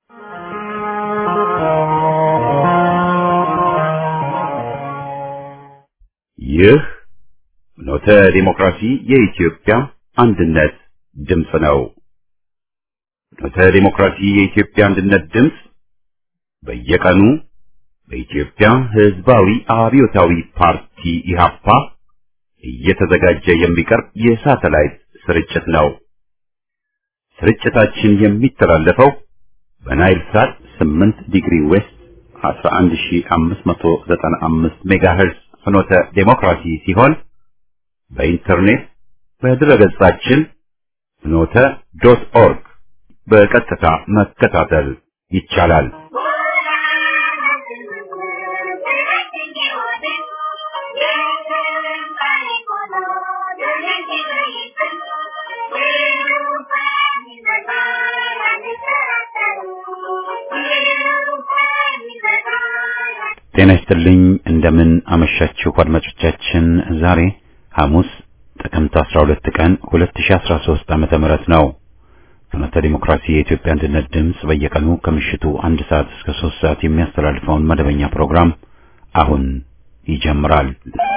ይህ ፍኖተ ዲሞክራሲ የኢትዮጵያ አንድነት ድምፅ ነው። ፍኖተ ዲሞክራሲ የኢትዮጵያ አንድነት ድምፅ በየቀኑ በኢትዮጵያ ሕዝባዊ አብዮታዊ ፓርቲ ኢህአፓ እየተዘጋጀ የሚቀርብ የሳተላይት ስርጭት ነው። ስርጭታችን የሚተላለፈው በናይል ሳት 8 ዲግሪ ዌስት 11595 ሜጋሄርዝ ፍኖተ ዲሞክራሲ ሲሆን በኢንተርኔት በድረገጻችን ፍኖተ.org በቀጥታ መከታተል ይቻላል። ጤና ይስጥልኝ እንደምን አመሻችሁ አድማጮቻችን። ዛሬ ሐሙስ ጥቅምት 12 ቀን 2013 ዓመተ ምህረት ነው። ፍኖተ ዲሞክራሲ የኢትዮጵያ አንድነት ድምፅ በየቀኑ ከምሽቱ 1 ሰዓት እስከ 3 ሰዓት የሚያስተላልፈውን መደበኛ ፕሮግራም አሁን ይጀምራል።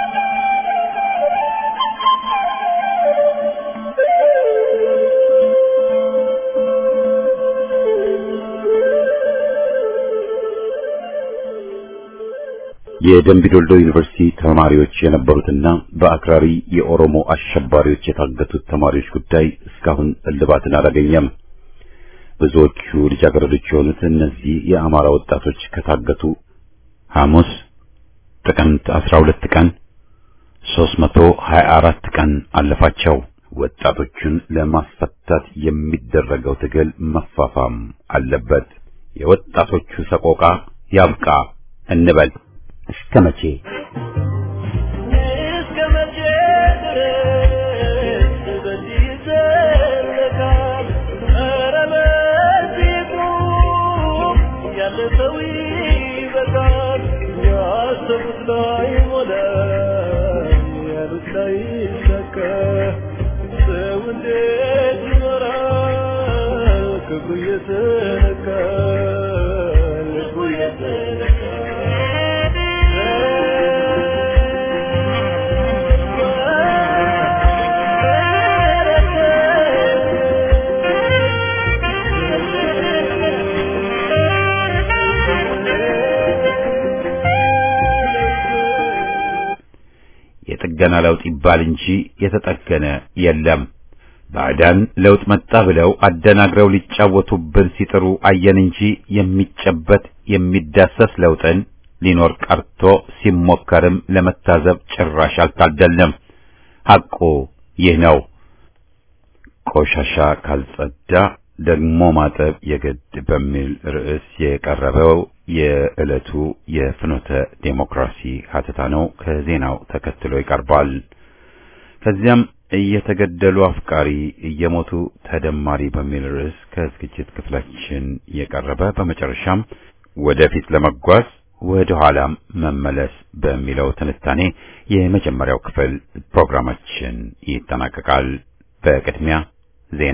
የደምቢዶሎ ዩኒቨርሲቲ ተማሪዎች የነበሩትና በአክራሪ የኦሮሞ አሸባሪዎች የታገቱት ተማሪዎች ጉዳይ እስካሁን እልባትን አላገኘም። ብዙዎቹ ልጃገረዶች የሆኑት እነዚህ የአማራ ወጣቶች ከታገቱ ሐሙስ ጥቅምት 12 ቀን 324 ቀን አለፋቸው። ወጣቶቹን ለማስፈታት የሚደረገው ትግል መፋፋም አለበት። የወጣቶቹ ሰቆቃ ያብቃ እንበል። እስከ መቼ ድረስ በዚህ ይዘለቃል? ኧረ በዚህ ቁም፣ ያለ ሰው ይበቃል። ያሰቡት ላይ ሞላ፣ ያሉት ላይ ይሳካ። ሰው እንዴት ይኖራል ክብሩ እየተነካ? ልቡ እየተነካ የጥገና ለውጥ ይባል እንጂ የተጠገነ የለም። ባዕዳን ለውጥ መጣ ብለው አደናግረው ሊጫወቱብን ሲጥሩ አየን እንጂ የሚጨበት የሚዳሰስ ለውጥን ሊኖር ቀርቶ ሲሞከርም ለመታዘብ ጭራሽ አልታደልንም። ሐቁ ይህ ነው። ቆሻሻ ካልጸዳ ደግሞ ማጠብ የግድ በሚል ርዕስ የቀረበው የዕለቱ የፍኖተ ዲሞክራሲ ሀተታ ነው። ከዜናው ተከትሎ ይቀርባል። ከዚያም እየተገደሉ አፍቃሪ እየሞቱ ተደማሪ በሚል ርዕስ ከዝግጅት ክፍላችን የቀረበ፣ በመጨረሻም ወደፊት ለመጓዝ ወደ ኋላም መመለስ በሚለው ትንታኔ የመጀመሪያው ክፍል ፕሮግራማችን ይጠናቀቃል። በቅድሚያ ዜና።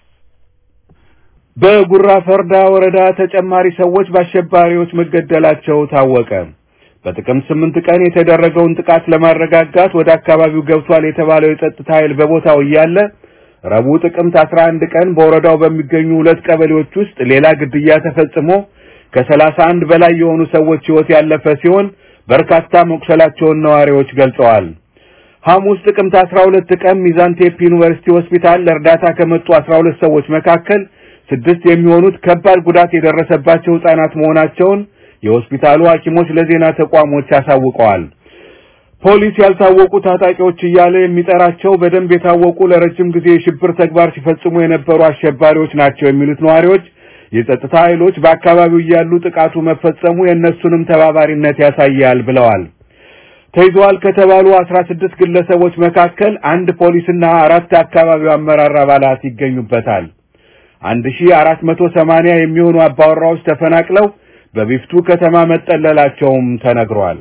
በጉራ ፈርዳ ወረዳ ተጨማሪ ሰዎች በአሸባሪዎች መገደላቸው ታወቀ። በጥቅምት 8 ቀን የተደረገውን ጥቃት ለማረጋጋት ወደ አካባቢው ገብቷል የተባለው የጸጥታ ኃይል በቦታው እያለ ረቡዕ ጥቅምት 11 ቀን በወረዳው በሚገኙ 2 ቀበሌዎች ውስጥ ሌላ ግድያ ተፈጽሞ ከ31 በላይ የሆኑ ሰዎች ሕይወት ያለፈ ሲሆን በርካታ መቁሰላቸውን ነዋሪዎች ገልጸዋል። ሐሙስ ጥቅምት 12 ቀን ሚዛን ቴፒ ዩኒቨርሲቲ ሆስፒታል ለእርዳታ ከመጡ 12 ሰዎች መካከል 6 የሚሆኑት ከባድ ጉዳት የደረሰባቸው ሕፃናት መሆናቸውን የሆስፒታሉ ሐኪሞች ለዜና ተቋሞች አሳውቀዋል። ፖሊስ ያልታወቁ ታጣቂዎች እያለ የሚጠራቸው በደንብ የታወቁ ለረጅም ጊዜ የሽብር ተግባር ሲፈጽሙ የነበሩ አሸባሪዎች ናቸው የሚሉት ነዋሪዎች የጸጥታ ኃይሎች በአካባቢው ያሉ ጥቃቱ መፈጸሙ የነሱንም ተባባሪነት ያሳያል ብለዋል። ተይዘዋል ከተባሉ 16 ግለሰቦች መካከል 1 ፖሊስና 4 አካባቢው አመራር አባላት ይገኙበታል። 1480 የሚሆኑ አባወራዎች ተፈናቅለው በቢፍቱ ከተማ መጠለላቸውም ተነግሯል።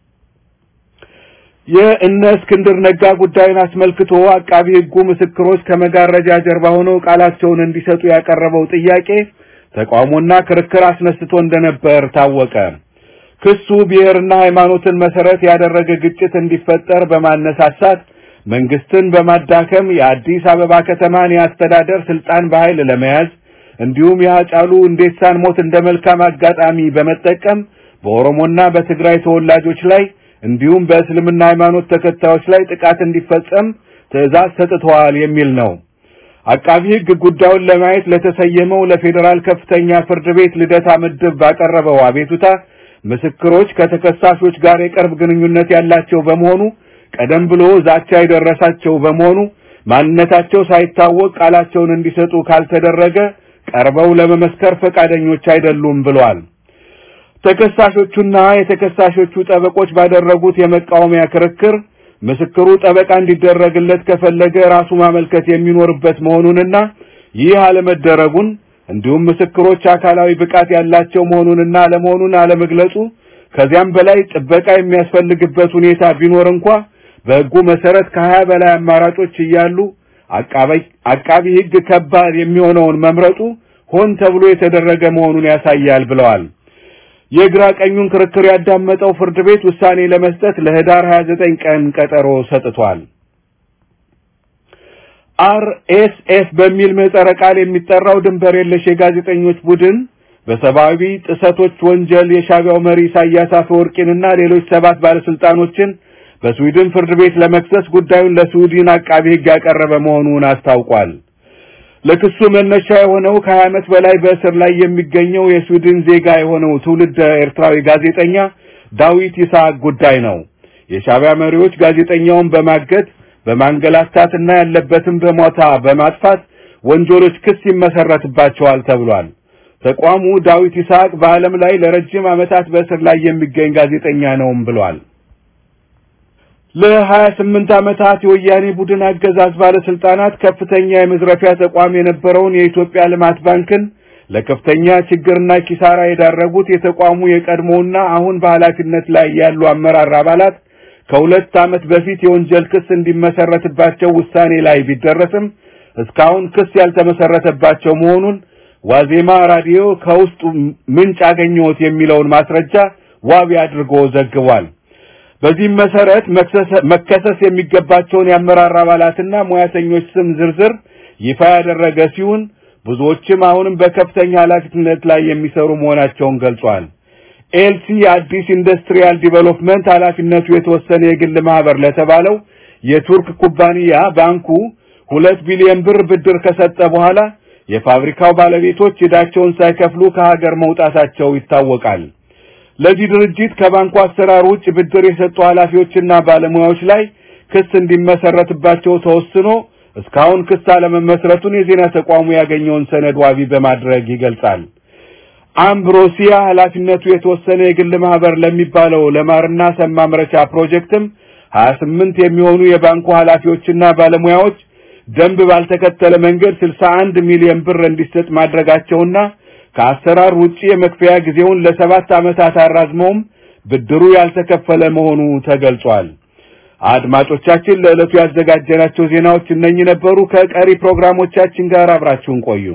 የእነ እስክንድር ነጋ ጉዳይን አስመልክቶ አቃቢ ሕጉ ምስክሮች ከመጋረጃ ጀርባ ሆነው ቃላቸውን እንዲሰጡ ያቀረበው ጥያቄ ተቃውሞና ክርክር አስነስቶ እንደነበር ታወቀ። ክሱ ብሔርና ሃይማኖትን መሰረት ያደረገ ግጭት እንዲፈጠር በማነሳሳት መንግስትን በማዳከም የአዲስ አበባ ከተማን ያስተዳደር ስልጣን በኃይል ለመያዝ እንዲሁም የሃጫሉ ሁንዴሳን ሞት እንደ መልካም አጋጣሚ በመጠቀም በኦሮሞና በትግራይ ተወላጆች ላይ እንዲሁም በእስልምና ሃይማኖት ተከታዮች ላይ ጥቃት እንዲፈጸም ትዕዛዝ ሰጥቷል የሚል ነው። አቃቢ ሕግ ጉዳዩን ለማየት ለተሰየመው ለፌደራል ከፍተኛ ፍርድ ቤት ልደታ ምድብ ባቀረበው አቤቱታ ምስክሮች ከተከሳሾች ጋር የቅርብ ግንኙነት ያላቸው በመሆኑ ቀደም ብሎ ዛቻ የደረሳቸው በመሆኑ ማንነታቸው ሳይታወቅ ቃላቸውን እንዲሰጡ ካልተደረገ ቀርበው ለመመስከር ፈቃደኞች አይደሉም ብለዋል። ተከሳሾቹና የተከሳሾቹ ጠበቆች ባደረጉት የመቃወሚያ ክርክር ምስክሩ ጠበቃ እንዲደረግለት ከፈለገ ራሱ ማመልከት የሚኖርበት መሆኑንና ይህ አለመደረጉን እንዲሁም ምስክሮች አካላዊ ብቃት ያላቸው መሆኑንና አለመሆኑን አለመግለጹ ከዚያም በላይ ጥበቃ የሚያስፈልግበት ሁኔታ ቢኖር እንኳን በሕጉ መሰረት ከ20 በላይ አማራጮች እያሉ አቃቢ ሕግ ከባድ የሚሆነውን መምረጡ ሆን ተብሎ የተደረገ መሆኑን ያሳያል ብለዋል። የግራ ቀኙን ክርክር ያዳመጠው ፍርድ ቤት ውሳኔ ለመስጠት ለህዳር 29 ቀን ቀጠሮ ሰጥቷል። አርኤስኤስ በሚል ምህጻረ ቃል የሚጠራው ድንበር የለሽ የጋዜጠኞች ቡድን በሰብአዊ ጥሰቶች ወንጀል የሻዕቢያው መሪ ኢሳያስ አፈወርቂንና ሌሎች 7 ባለስልጣኖችን በስዊድን ፍርድ ቤት ለመክሰስ ጉዳዩን ለስዊድን አቃቢ ሕግ ያቀረበ መሆኑን አስታውቋል። ለክሱ መነሻ የሆነው ከ20 ዓመት በላይ በእስር ላይ የሚገኘው የስዊድን ዜጋ የሆነው ትውልደ ኤርትራዊ ጋዜጠኛ ዳዊት ይስሐቅ ጉዳይ ነው። የሻዕቢያ መሪዎች ጋዜጠኛውን በማገት በማንገላታትና ያለበትን በሞታ በማጥፋት ወንጀሎች ክስ ይመሰረትባቸዋል ተብሏል። ተቋሙ ዳዊት ይስሐቅ በዓለም ላይ ለረጅም ዓመታት በእስር ላይ የሚገኝ ጋዜጠኛ ነውም ብሏል። ለ28 ዓመታት የወያኔ ቡድን አገዛዝ ባለስልጣናት ከፍተኛ የመዝረፊያ ተቋም የነበረውን የኢትዮጵያ ልማት ባንክን ለከፍተኛ ችግርና ኪሳራ የዳረጉት የተቋሙ የቀድሞውና አሁን በኃላፊነት ላይ ያሉ አመራር አባላት ከ2 ዓመት በፊት የወንጀል ክስ እንዲመሰረትባቸው ውሳኔ ላይ ቢደረስም እስካሁን ክስ ያልተመሰረተባቸው መሆኑን ዋዜማ ራዲዮ ከውስጡ ምንጭ አገኘሁት የሚለውን ማስረጃ ዋቢ አድርጎ ዘግቧል። በዚህ መሰረት መከሰስ የሚገባቸውን የአመራር አባላትና ሙያተኞች ስም ዝርዝር ይፋ ያደረገ ሲሆን ብዙዎችም አሁንም በከፍተኛ ኃላፊነት ላይ የሚሰሩ መሆናቸውን ገልጿል። ኤልሲ አዲስ ኢንዱስትሪያል ዲቨሎፕመንት ኃላፊነቱ የተወሰነ የግል ማህበር ለተባለው የቱርክ ኩባንያ ባንኩ 2 ቢሊዮን ብር ብድር ከሰጠ በኋላ የፋብሪካው ባለቤቶች ዕዳቸውን ሳይከፍሉ ከሀገር መውጣታቸው ይታወቃል። ለዚህ ድርጅት ከባንኩ አሰራር ውጭ ብድር የሰጡ ኃላፊዎችና ባለሙያዎች ላይ ክስ እንዲመሰረትባቸው ተወስኖ እስካሁን ክስ አለመመስረቱን የዜና ተቋሙ ያገኘውን ሰነድ ዋቢ በማድረግ ይገልጻል። አምብሮሲያ ኃላፊነቱ የተወሰነ የግል ማህበር ለሚባለው ለማርና ሰም ማምረቻ ፕሮጀክትም 28 የሚሆኑ የባንኩ ኃላፊዎችና ባለሙያዎች ደንብ ባልተከተለ መንገድ 61 ሚሊዮን ብር እንዲሰጥ ማድረጋቸውና ከአሰራር ውጪ የመክፈያ ጊዜውን ለ7 ዓመታት አራዝመውም ብድሩ ያልተከፈለ መሆኑ ተገልጿል። አድማጮቻችን ለዕለቱ ያዘጋጀናቸው ዜናዎች እነኚህ ነበሩ። ከቀሪ ፕሮግራሞቻችን ጋር አብራችሁን ቆዩ።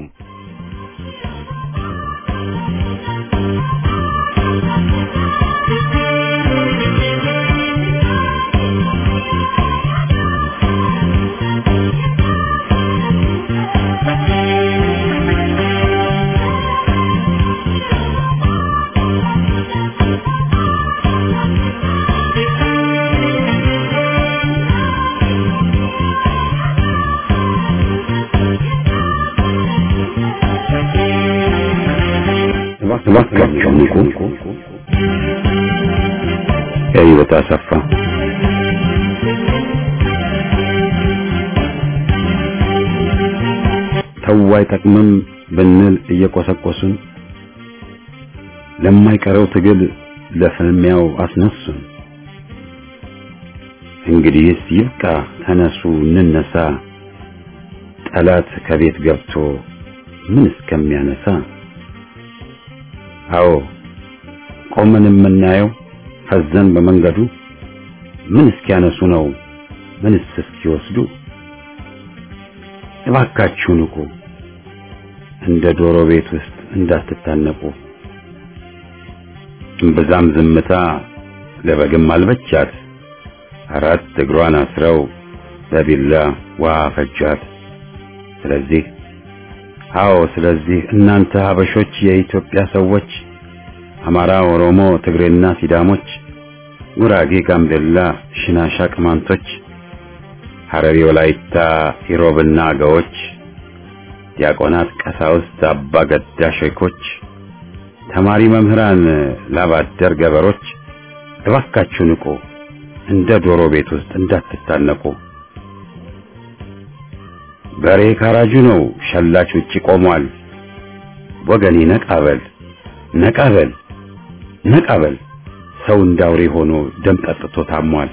ሕይወት አሰፋ ተዋይ ተቅመም ብንል እየቆሰቆሱን ለማይቀረው ትግል ለፍልሚያው አስነሱን። እንግዲህስ ይብቃ ተነሱ እንነሳ፣ ጠላት ከቤት ገብቶ ምን እስከሚያነሳ። አዎ ቆመን የምናየው ፈዘን በመንገዱ ምን እስኪያነሱ ነው ምንስ እስኪወስዱ። እባካችሁ ንቁ እንደ ዶሮ ቤት ውስጥ እንዳትታነቁ። እምብዛም ዝምታ ለበግም አልበቻት፣ አራት እግሯን አስረው በቢላ ውሃ ፈጇት። ስለዚህ እናንተ ሀበሾች፣ የኢትዮጵያ ሰዎች፣ አማራ፣ ኦሮሞ፣ ትግሬና ሲዳሞች፣ ጉራጌ፣ ጋምቤላ፣ ሽናሻ፣ ቅማንቶች፣ ሐረሪ፣ ወላይታ፣ ኢሮብና አገዎች፣ ዲያቆናት፣ ቀሳውስት፣ አባ ገዳ ሼኮች፣ ተማሪ መምህራን፣ ላባደር ገበሮች እባካችሁ ንቁ፣ እንደ ዶሮ ቤት ውስጥ እንዳትታነቁ። በሬ ካራጁ ነው፣ ሸላች ውጪ ቆሟል። ወገኔ ነቃበል ነቃበል ነቃበል፣ ሰው እንዳውሬ ሆኖ ደም ጠጥቶ ታሟል።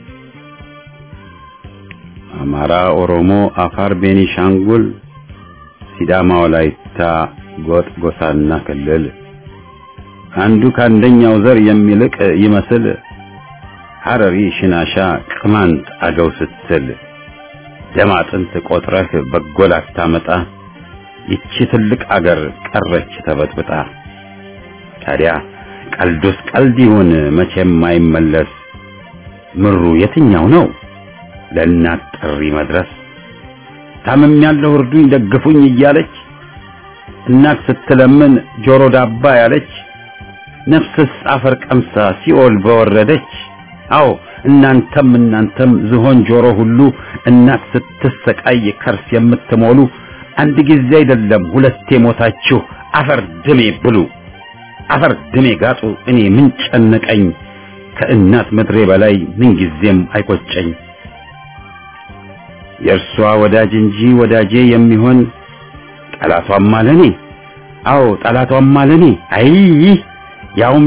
አማራ፣ ኦሮሞ፣ አፋር፣ ቤኒሻንጉል፣ ሲዳማ፣ ወላይታ፣ ጎጥ፣ ጎሳና ክልል አንዱ ከአንደኛው ዘር የሚልቅ ይመስል ሐረሪ፣ ሽናሻ፣ ቅማንት፣ አገው ስትል ደም አጥንት ቆጥረህ በጎል አታመጣ። ይቺ ትልቅ አገር ቀረች ተበጥብጣ። ታዲያ ቀልዱስ ቀልድ ይሁን መቼም አይመለስ። ምሩ የትኛው ነው ለእናት ጥሪ መድረስ? ታምም ያለው እርዱኝ ደግፉኝ እያለች እናት ስትለምን ጆሮ ዳባ ያለች ነፍስስ አፈር ቀምሳ ሲኦል በወረደች። አዎ እናንተም ዝሆን ጆሮ ሁሉ እናት ስትሰቃይ ከርስ የምትሞሉ አንድ ጊዜ አይደለም ሁለቴ ሞታችሁ አፈር ድሜ ብሉ፣ አፈር ድሜ ጋጡ። እኔ ምን ጨነቀኝ ከእናት ምድሬ በላይ ምን ጊዜም አይቆጨኝ። የእርሷ ወዳጅ እንጂ ወዳጄ የሚሆን ጠላቷም አለኔ። አዎ ጠላቷም አለኔ። አይ ያውም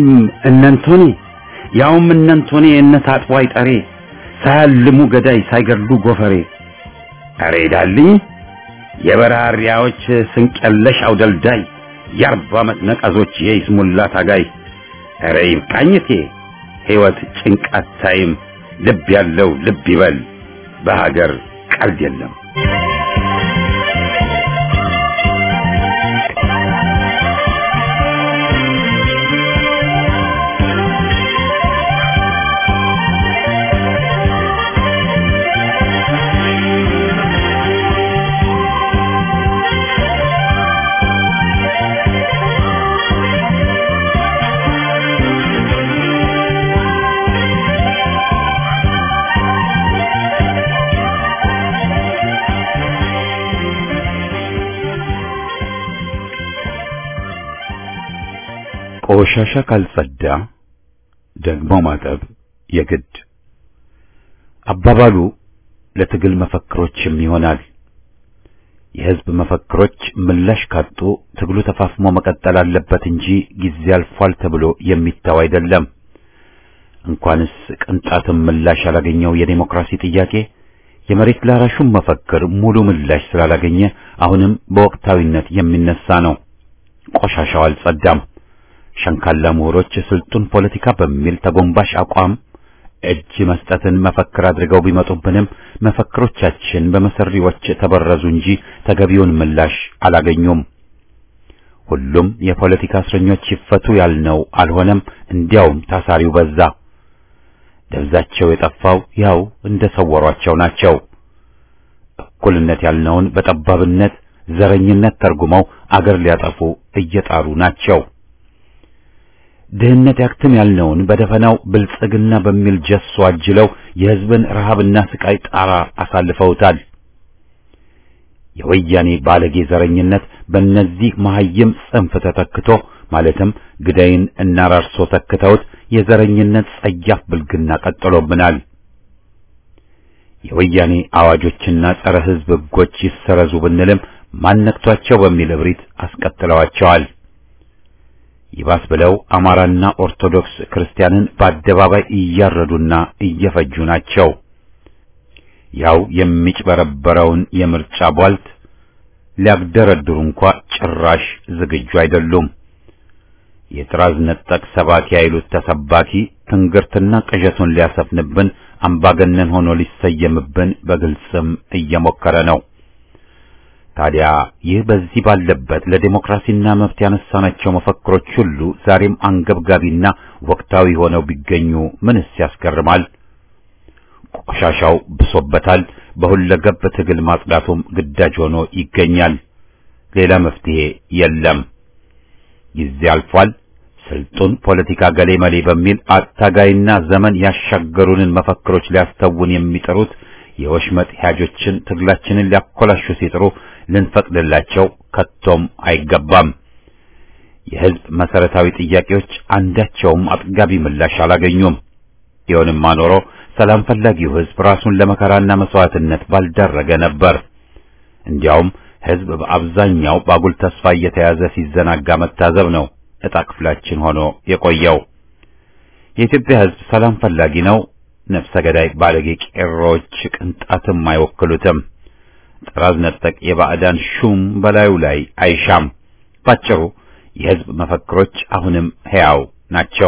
እነንቶኔ እነታጥቦ አይጠሬ ሳያልሙ ገዳይ ሳይገድሉ ጎፈሬ። አሬ ዳልኝ የበራሪያዎች ስንቀለሽ አውደልዳይ የ40 ዓመት ነቀዞች የይስሙላ ታጋይ። አሬ ይብቃኝቴ ሕይወት ጭንቃት ታይም ልብ ያለው ልብ ይበል በሀገር ቀልድ የለም። ቆሻሻ ካልጸዳ ደግሞ ማጠብ የግድ አባባሉ ለትግል መፈክሮችም ይሆናል። የህዝብ መፈክሮች ምላሽ ካጡ ትግሉ ተፋፍሞ መቀጠል አለበት እንጂ ጊዜ አልፏል ተብሎ የሚታው አይደለም። እንኳንስ ቅንጣትም ምላሽ ያላገኘው የዲሞክራሲ ጥያቄ የመሬት ላራሹም መፈክር ሙሉ ምላሽ ስላላገኘ አሁንም በወቅታዊነት የሚነሳ ነው። ቆሻሻው አልጸዳም። ሸንካላ ምሁሮች ስልጡን ፖለቲካ በሚል ተጎንባሽ አቋም እጅ መስጠትን መፈክር አድርገው ቢመጡብንም መፈክሮቻችን በመሰሪዎች ተበረዙ እንጂ ተገቢውን ምላሽ አላገኙም። ሁሉም የፖለቲካ እስረኞች ይፈቱ ያልነው አልሆነም። እንዲያውም ታሳሪው በዛ። ደብዛቸው የጠፋው ያው እንደሰወሯቸው ናቸው። እኩልነት ያልነውን በጠባብነት ዘረኝነት ተርጉመው አገር ሊያጠፉ እየጣሩ ናቸው። ድህነት ያክትም ያልነውን በደፈናው ብልጽግና በሚል ጀሶ አጅለው የህዝብን ረሃብና ስቃይ ጣራ አሳልፈውታል። የወያኔ ባለጌ ዘረኝነት በእነዚህ መሐይም ጽንፍ ተተክቶ ማለትም ግዳይን እና ራርሶ ተክተውት የዘረኝነት ጸያፍ ብልግና ቀጥሎብናል። የወያኔ አዋጆችና ጸረ ህዝብ ህጎች ይሰረዙ ብንልም ማንነቷቸው በሚል እብሪት አስቀጥለዋቸዋል። ይባስ ብለው አማራና ኦርቶዶክስ ክርስቲያንን በአደባባይ እያረዱና እየፈጁ ናቸው። ያው የሚጭበረበረውን የምርጫ ቧልት ሊያግደረድሩ እንኳን ጭራሽ ዝግጁ አይደሉም። የጥራዝ ነጠቅ ሰባኪ አይሉት ተሰባኪ ትንግርትና ቅዠቱን ሊያሰፍንብን አምባገነን ሆኖ ሊሰየምብን በግልጽም እየሞከረ ነው። ታዲያ ይህ በዚህ ባለበት ለዲሞክራሲና መብት ያነሳናቸው መፈክሮች ሁሉ ዛሬም አንገብጋቢና ወቅታዊ ሆነው ቢገኙ ምንስ ያስገርማል? ቆሻሻው ብሶበታል። በሁለገብ ትግል ማጽዳቱም ግዳጅ ሆኖ ይገኛል። ሌላ መፍትሄ የለም። ጊዜ አልፏል። ስልጡን ፖለቲካ ገሌ መሌ በሚል አታጋይና ዘመን ያሻገሩንን መፈክሮች ሊያስተውን የሚጥሩት የወሽመጥ ሂያጆችን ትግላችንን ሊያኮላሹ ሲጥሩ ልንፈቅድላቸው ከቶም አይገባም። የሕዝብ መሰረታዊ ጥያቄዎች አንዳቸውም አጥጋቢ ምላሽ አላገኙም። ይሁንማ ኖሮ ሰላም ፈላጊው ሕዝብ ራሱን ለመከራና መስዋዕትነት ባልዳረገ ነበር። እንዲያውም ሕዝብ በአብዛኛው ባጉል ተስፋ እየተያዘ ሲዘናጋ መታዘብ ነው ዕጣ ክፍላችን ሆኖ የቆየው። የኢትዮጵያ ሕዝብ ሰላም ፈላጊ ነው። ነፍሰ ገዳይ ባለጌ ቄሮች ቅንጣትም አይወክሉትም። ጥራዝ ነጠቅ የባዕዳን ሹም በላዩ ላይ አይሻም። ባጭሩ የሕዝብ መፈክሮች አሁንም ሕያው ናቸው።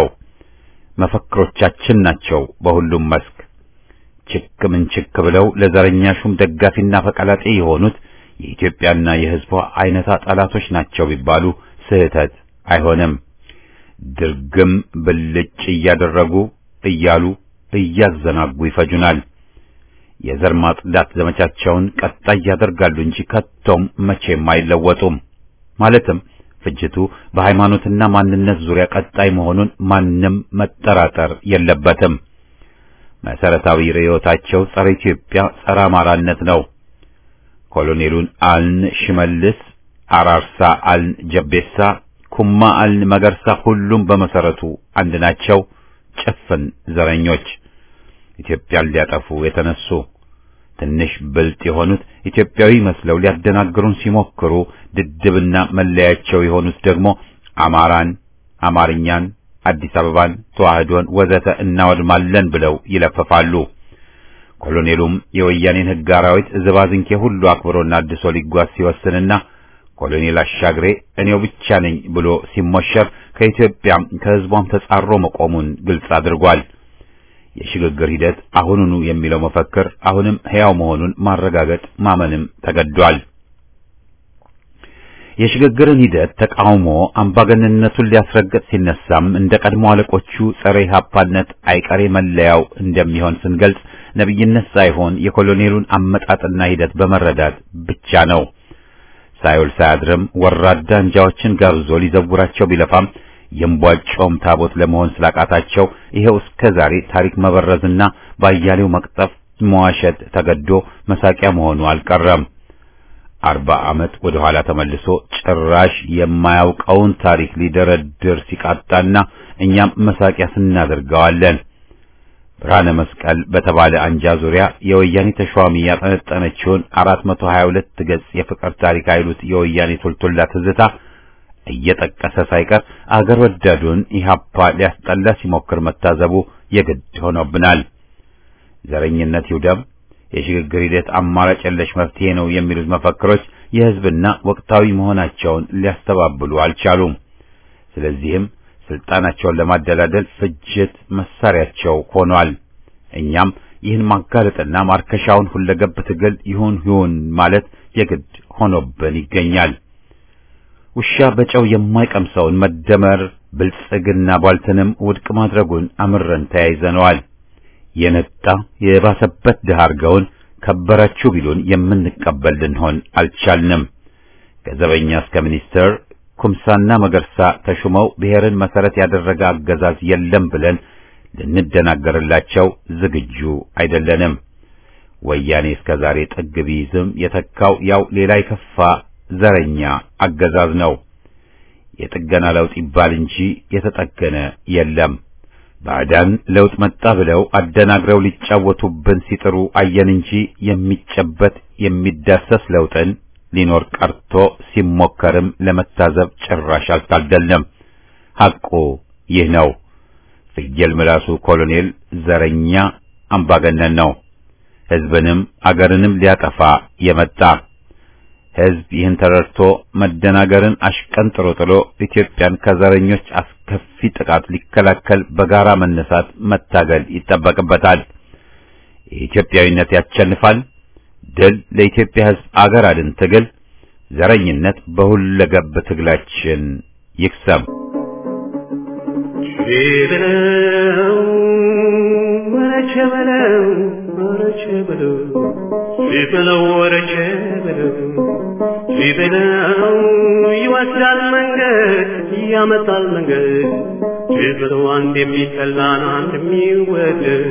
መፈክሮቻችን ናቸው በሁሉም መስክ። ችክ ምን ችክ ብለው ለዘረኛ ሹም ደጋፊና ፈቀላጤ የሆኑት የኢትዮጵያና የሕዝቧ አይነታ ጠላቶች ናቸው ቢባሉ ስህተት አይሆንም። ድርግም ብልጭ እያደረጉ እያሉ እያዘናጉ ይፈጁናል። የዘር ማጽዳት ዘመቻቸውን ቀጣይ ያደርጋሉ እንጂ ከቶም መቼም አይለወጡም። ማለትም ፍጅቱ በሃይማኖትና ማንነት ዙሪያ ቀጣይ መሆኑን ማንም መጠራጠር የለበትም። መሰረታዊ ርዕዮታቸው ጸረ ኢትዮጵያ፣ ጸረ አማራነት ነው። ኮሎኔሉን አልን ሽመልስ፣ አራርሳ አልን ጀቤሳ፣ ኩማ አልን መገርሳ ሁሉም በመሰረቱ አንድ ናቸው። ጭፍን ዘረኞች ኢትዮጵያን ሊያጠፉ የተነሱ ትንሽ ብልጥ የሆኑት ኢትዮጵያዊ መስለው ሊያደናግሩን ሲሞክሩ ድድብና መለያቸው የሆኑት ደግሞ አማራን፣ አማርኛን፣ አዲስ አበባን፣ ተዋህዶን ወዘተ እናወድማለን ብለው ይለፈፋሉ። ኮሎኔሉም የወያኔን ሕግ አራዊት ዝባዝንኬ ሁሉ አክብሮና አድሶ ሊጓዝ ሲወስንና ኮሎኔል አሻግሬ እኔው ብቻ ነኝ ብሎ ሲሞሸር ከኢትዮጵያም ከሕዝቧም ተጻሮ መቆሙን ግልጽ አድርጓል። የሽግግር ሂደት አሁኑኑ የሚለው መፈክር አሁንም ሕያው መሆኑን ማረጋገጥ ማመንም ተገዷል። የሽግግርን ሂደት ተቃውሞ አምባገነንነቱን ሊያስረግጥ ሲነሳም እንደ ቀድሞ አለቆቹ ጸረ ኢህአፓነት አይቀሬ መለያው እንደሚሆን ስንገልጽ ነብይነት ሳይሆን የኮሎኔሉን አመጣጥና ሂደት በመረዳት ብቻ ነው። ሳይውል ሳያድርም ወራዳ አንጃዎችን ጋብዞ ሊዘውራቸው ቢለፋም የምቧጮም ታቦት ለመሆን ስላቃታቸው ይሄው እስከ ዛሬ ታሪክ መበረዝና ባያሌው መቅጠፍ መዋሸት ተገዶ መሳቂያ መሆኑ አልቀረም። 40 ዓመት ወደ ኋላ ተመልሶ ጭራሽ የማያውቀውን ታሪክ ሊደረድር ሲቃጣና እኛም መሳቂያ ስናደርገዋለን። ብርሃነ መስቀል በተባለ አንጃ ዙሪያ የወያኔ ተሿሚ ያጠነጠነችውን 422 ገጽ የፍቅር ታሪክ አይሉት የወያኔ ቶልቶላ ትዝታ እየጠቀሰ ሳይቀር አገር ወዳዱን ኢህአፓ ሊያስጠላ ሲሞክር መታዘቡ የግድ ሆኖብናል። ዘረኝነት ይውደም፣ የሽግግር ሂደት አማራጭ የለሽ መፍትሄ ነው የሚሉት መፈክሮች የሕዝብና ወቅታዊ መሆናቸውን ሊያስተባብሉ አልቻሉም። ስለዚህም ስልጣናቸውን ለማደላደል ፍጅት መሳሪያቸው ሆኗል። እኛም ይህን ማጋለጥና ማርከሻውን ሁለገብ ትግል ይሁን ማለት የግድ ሆኖብን ይገኛል። ውሻ በጨው የማይቀምሰውን መደመር ብልጽግና ቧልትንም ውድቅ ማድረጉን አምረን ተያይዘነዋል። የነጣ የባሰበት ድሃ አርገውን ከበራችሁ ቢሉን የምንቀበል ልንሆን አልቻልንም። ከዘበኛ እስከ ሚኒስትር ኩምሳና መገርሳ ተሹመው ብሔርን መሰረት ያደረገ አገዛዝ የለም ብለን ልንደናገርላቸው ዝግጁ አይደለንም። ወያኔ እስከዛሬ ጥግ ቢይዝም የተካው ያው ሌላ የከፋ ዘረኛ አገዛዝ ነው። የጥገና ለውጥ ይባል እንጂ የተጠገነ የለም። ባዕዳን ለውጥ መጣ ብለው አደናግረው ሊጫወቱብን ሲጥሩ አየን እንጂ የሚጨበት የሚዳሰስ ለውጥን ሊኖር ቀርቶ ሲሞከርም ለመታዘብ ጭራሽ አልታደልንም። ሐቁ ይህ ነው። ፍየል ምላሱ ኮሎኔል ዘረኛ አምባገነን ነው። ሕዝብንም አገርንም ሊያጠፋ የመጣ ሕዝብ ይህን ተረድቶ መደናገርን አሽቀንጥሮ ጥሎ ኢትዮጵያን ከዘረኞች አስከፊ ጥቃት ሊከላከል በጋራ መነሳት መታገል ይጠበቅበታል። የኢትዮጵያዊነት ያሸንፋል። ድል ለኢትዮጵያ ሕዝብ አገር አድን ትግል። ዘረኝነት በሁለገብ ትግላችን ይክሰም። ይወስዳል መንገድ ያመጣል መንገድ ጀበለው አንድ የሚጠላን አንድ የሚወደድ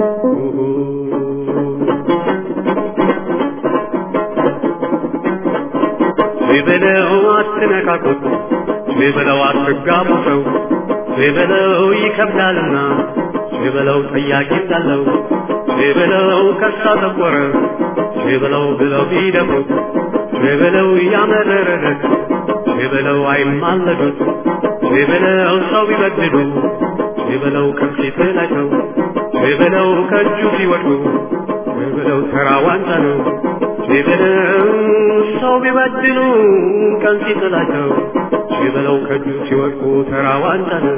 ጀበለው አትነካኩት ጀበለው አትጋቡ ሰው ጀበለው ይከብዳልና ጀበለው ጠያቂ እንዳለው ጀበለው ከሳ ተቆረ ጀበለው ብለው ቢደፉት ጀበለው ያመረረለት ጀበለው አይማለዱት ጀበለው ሰው ቢበድሉ ጀበለው ከፊት ናቸው ጀበለው ከእጁ ሲወድቁ ጀበለው ተራ ዋንጫ ነው ጀበለው ሰው ቢበድሉ ከፊት ናቸው ጀበለው ከእጁ ሲወድቁ ተራ ዋንጫ ነው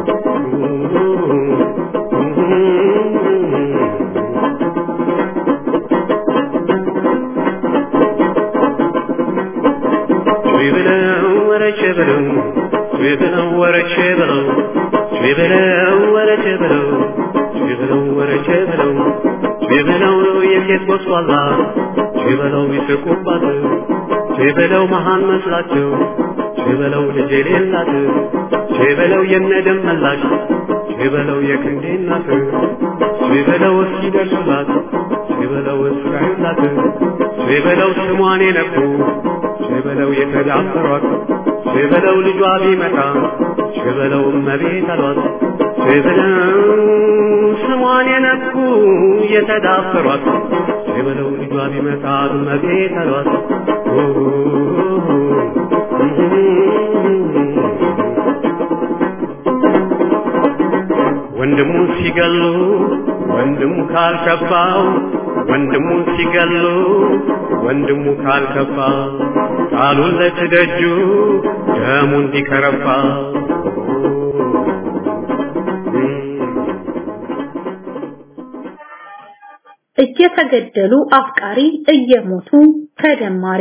ጀበለው ይስቁባት ጀበለው መሃን መስላቸው ጀበለው ልጅ የሌላት ጀበለው የነደም መላሽ ጀበለው የክንዴ እናት ጀበለው እስኪደርሱላት ጀበለው እስራኤላት ጀበለው ስሟን የነኩ ጀበለው የተዳፈሯት ጀበለው ልጇ ቢመጣ ጀበለው እመቤት አሏት ጀበለው ስሟን የነኩ የተዳፈሯት ጀበለው ልጇ ቢመጣ እመቤት አሏት ወንድሙ ሲገሉ ወንድሙ ካልከፋው ወንድሙ ሲገሉ ወንድሙ ካልከፋ ቃሉን ለትደጁ ደሙ እንዲከረፋ እየተገደሉ አፍቃሪ እየሞቱ ተደማሪ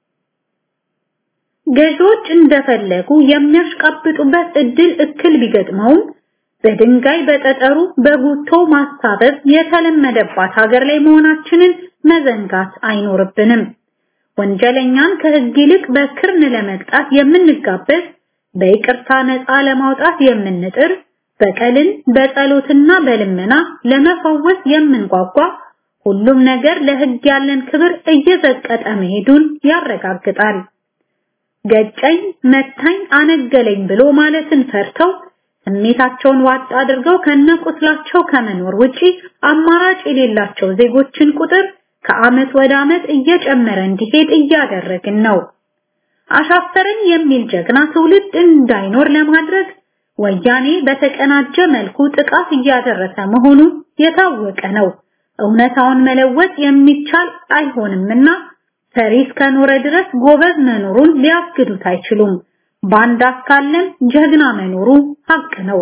ገዦች እንደፈለጉ የሚያሽቃብጡበት እድል እክል ቢገጥመው በድንጋይ በጠጠሩ በጉቶ ማሳበብ የተለመደባት ሀገር ላይ መሆናችንን መዘንጋት አይኖርብንም። ወንጀለኛን ከህግ ይልቅ በክርን ለመቅጣት የምንጋበዝ በይቅርታ ነፃ ለማውጣት የምንጥር በቀልን በጸሎትና በልመና ለመፈወስ የምንጓጓ ሁሉም ነገር ለህግ ያለን ክብር እየዘቀጠ መሄዱን ያረጋግጣል። ገጨኝ መታኝ አነገለኝ ብሎ ማለትን ፈርተው ስሜታቸውን ዋጥ አድርገው ከነቁስላቸው ከመኖር ውጪ አማራጭ የሌላቸው ዜጎችን ቁጥር ከአመት ወደ አመት እየጨመረ እንዲሄድ እያደረግን ነው። አሻፈረኝ የሚል ጀግና ትውልድ እንዳይኖር ለማድረግ ወያኔ በተቀናጀ መልኩ ጥቃት እያደረሰ መሆኑ የታወቀ ነው። እውነታውን መለወጥ የሚቻል አይሆንምና ፈሪስ ከኖረ ድረስ ጎበዝ መኖሩን ሊያግዱት አይችሉም። ባንዳ ካለም ጀግና መኖሩ ሀቅ ነው።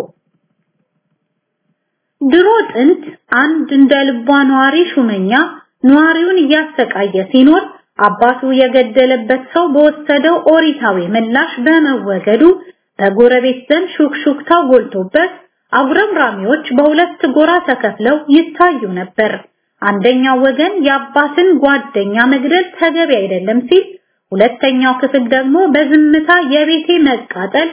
ድሮ ጥንት አንድ እንደ ልቧ ነዋሪ ሹመኛ ነዋሪውን እያሰቃየ ሲኖር አባቱ የገደለበት ሰው በወሰደው ኦሪታዊ ምላሽ በመወገዱ በጎረቤት ዘንድ ሹክሹክታው ጎልቶበት አጉረምራሚዎች በሁለት ጎራ ተከፍለው ይታዩ ነበር። አንደኛው ወገን የአባትን ጓደኛ መግደል ተገቢ አይደለም ሲል፣ ሁለተኛው ክፍል ደግሞ በዝምታ የቤቴ መቃጠል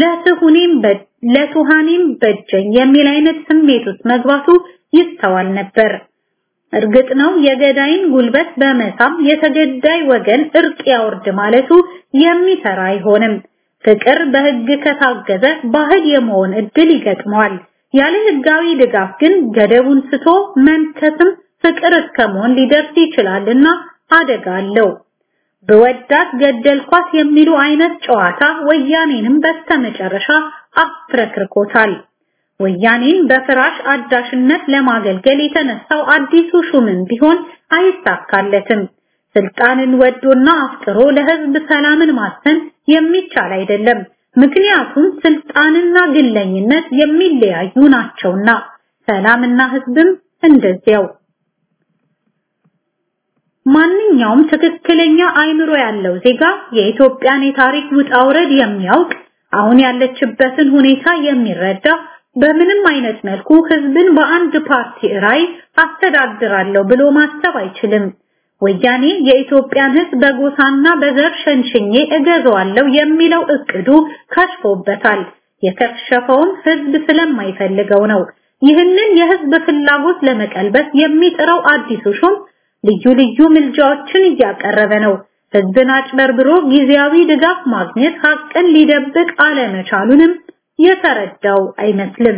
ለቱሃኔም በጀኝ የሚል አይነት ስሜት ውስጥ መግባቱ ይስተዋል ነበር። እርግጥ ነው የገዳይን ጉልበት በመሳም የተገዳይ ወገን እርቅ ያወርድ ማለቱ የሚሰራ አይሆንም። ፍቅር በህግ ከታገዘ ባህል የመሆን እድል ይገጥመዋል። ያለ ህጋዊ ድጋፍ ግን ገደቡን ስቶ መንከስም ፍቅር እስከመሆን ሊደርስ ይችላልና አደጋ አለው። በወዳት ገደልኳት የሚሉ አይነት ጨዋታ ወያኔንም በስተመጨረሻ አፍረክርኮታል። ወያኔን በፍራሽ አዳሽነት ለማገልገል የተነሳው አዲሱ ሹምም ቢሆን አይሳካለትም። ስልጣንን ወዶና አፍቅሮ ለህዝብ ሰላምን ማሰን የሚቻል አይደለም። ምክንያቱም ስልጣንና ግለኝነት የሚለያዩ ናቸውና፣ ሰላምና ህዝብም እንደዚያው። ማንኛውም ትክክለኛ አይምሮ ያለው ዜጋ የኢትዮጵያን የታሪክ ውጣ ውረድ የሚያውቅ አሁን ያለችበትን ሁኔታ የሚረዳ በምንም አይነት መልኩ ህዝብን በአንድ ፓርቲ ራይ አስተዳድራለሁ ብሎ ማሰብ አይችልም። ወያኔ የኢትዮጵያን ህዝብ በጎሳና በዘር ሸንሽኜ እገዛዋለሁ የሚለው እቅዱ ከሽፎበታል። የከሸፈውን ህዝብ ስለማይፈልገው ነው። ይህንን የህዝብ ፍላጎት ለመቀልበስ የሚጥረው አዲሱ ሹም ልዩ ልዩ ምልጃዎችን እያቀረበ ነው። ህዝብን አጭበርብሮ ጊዜያዊ ድጋፍ ማግኘት ሀቅን ሊደብቅ አለመቻሉንም የተረዳው አይመስልም።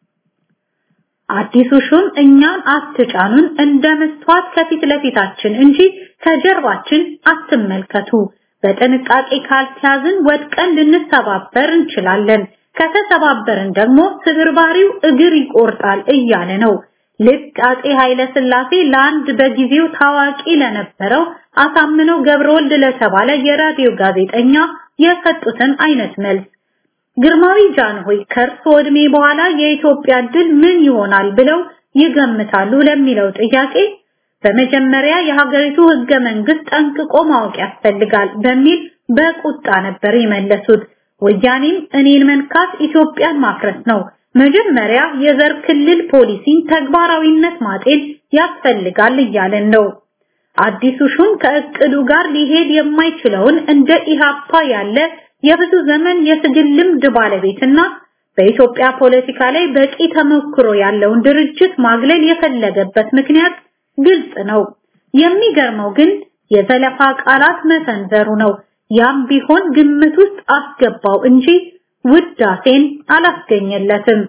አዲሱ ሹም እኛን አትጫኑን እንደ መስተዋት ከፊት ለፊታችን እንጂ ከጀርባችን አትመልከቱ፣ በጥንቃቄ ካልተያዝን ወድቀን ልንሰባበር እንችላለን፣ ከተሰባበርን ደግሞ ስብርባሪው እግር ይቆርጣል እያለ ነው። ልክ አፄ ኃይለ ሥላሴ ለአንድ በጊዜው ታዋቂ ለነበረው አሳምነው ገብረወልድ ለተባለ የራዲዮ ጋዜጠኛ የሰጡትን አይነት መልስ ግርማዊ ጃንሆይ ከርሶ ዕድሜ በኋላ የኢትዮጵያ ድል ምን ይሆናል ብለው ይገምታሉ ለሚለው ጥያቄ በመጀመሪያ የሀገሪቱ ህገ መንግስት ጠንቅቆ ማወቅ ያስፈልጋል በሚል በቁጣ ነበር የመለሱት። ወያኔም እኔን መንካት ኢትዮጵያን ማፍረስ ነው፣ መጀመሪያ የዘር ክልል ፖሊሲን ተግባራዊነት ማጤን ያስፈልጋል እያለን ነው። አዲሱ ሹም ከእቅዱ ጋር ሊሄድ የማይችለውን እንደ ኢሃፓ ያለ የብዙ ዘመን የትግል ልምድ ባለቤትና በኢትዮጵያ ፖለቲካ ላይ በቂ ተሞክሮ ያለውን ድርጅት ማግለል የፈለገበት ምክንያት ግልጽ ነው። የሚገርመው ግን የዘለፋ ቃላት መሰንዘሩ ነው። ያም ቢሆን ግምት ውስጥ አስገባው እንጂ ውዳሴን አላስገኘለትም።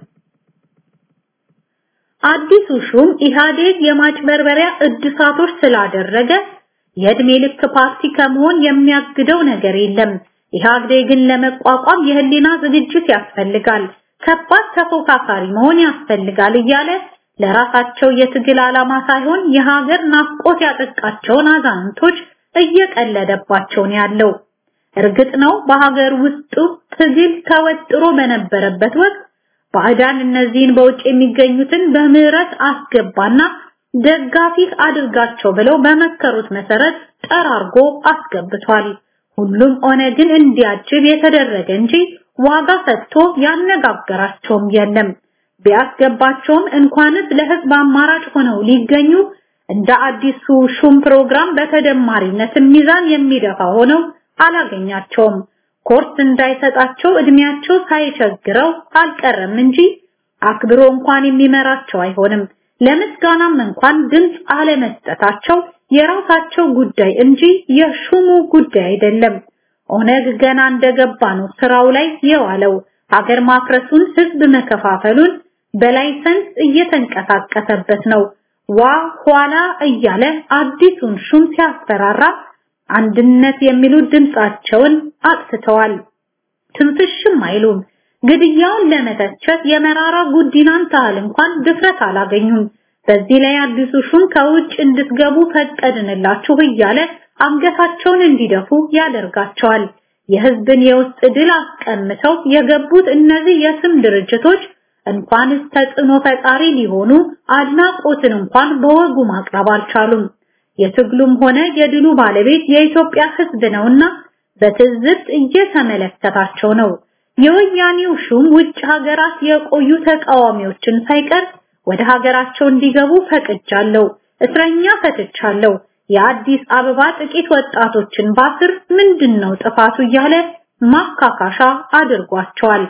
አዲሱ ሹም ኢህአዴግ የማጭበርበሪያ እድሳቶች ስላደረገ የእድሜ ልክ ፓርቲ ከመሆን የሚያግደው ነገር የለም። ኢህአዴግን ለመቋቋም የህሊና ዝግጅት ያስፈልጋል፣ ከባድ ተፎካካሪ መሆን ያስፈልጋል እያለ ለራሳቸው የትግል ዓላማ ሳይሆን የሀገር ናፍቆት ያጠቃቸውን አዛንቶች እየቀለደባቸው ነው ያለው። እርግጥ ነው በሀገር ውስጡ ትግል ተወጥሮ በነበረበት ወቅት ባዕዳን እነዚህን በውጭ የሚገኙትን በምህረት አስገባና ደጋፊ አድርጋቸው ብለው በመከሩት መሰረት ጠራርጎ አስገብቷል። ሁሉም ኦነግን እንዲያጅብ የተደረገ እንጂ ዋጋ ሰጥቶ ያነጋገራቸውም የለም። ቢያስገባቸውም እንኳንስ ለህዝብ አማራጭ ሆነው ሊገኙ እንደ አዲሱ ሹም ፕሮግራም በተደማሪነት ሚዛን የሚደፋ ሆነው አላገኛቸውም። ኮርስ እንዳይሰጣቸው እድሜያቸው ሳይቸግረው አልቀረም እንጂ አክብሮ እንኳን የሚመራቸው አይሆንም። ለምስጋናም እንኳን ድምጽ አለመስጠታቸው የራሳቸው ጉዳይ እንጂ የሹሙ ጉዳይ አይደለም። ኦነግ ገና እንደገባ ነው ስራው ላይ የዋለው። ሀገር ማፍረሱን፣ ህዝብ መከፋፈሉን በላይሰንስ እየተንቀሳቀሰበት ነው። ኋላ እያለ አዲሱን ሹም ሲያስፈራራ አንድነት የሚሉ ድምጻቸውን አጥፍተዋል። ትንፍሽም አይሉም። ግድያውን ለመተቸት የመራራ ጉዲናን ታህል እንኳን ድፍረት አላገኙም። በዚህ ላይ አዲሱ ሹም ከውጭ እንድትገቡ ፈቀድንላችሁ እያለ አንገታቸውን እንዲደፉ ያደርጋቸዋል። የህዝብን የውስጥ ድል አስቀምተው የገቡት እነዚህ የስም ድርጅቶች እንኳንስ ተጽዕኖ ፈጣሪ ሊሆኑ አድናቆትን እንኳን በወጉ ማቅረብ አልቻሉም። የትግሉም ሆነ የድሉ ባለቤት የኢትዮጵያ ህዝብ ነውና በትዝብት እየተመለከታቸው ነው። የወያኔው ሹም ውጭ ሀገራት የቆዩ ተቃዋሚዎችን ሳይቀር ወደ ሀገራቸው እንዲገቡ ፈቅጃለሁ፣ እስረኛ ፈትቻለሁ፣ የአዲስ አበባ ጥቂት ወጣቶችን ባስር ምንድነው ጥፋቱ እያለ ማካካሻ አድርጓቸዋል፣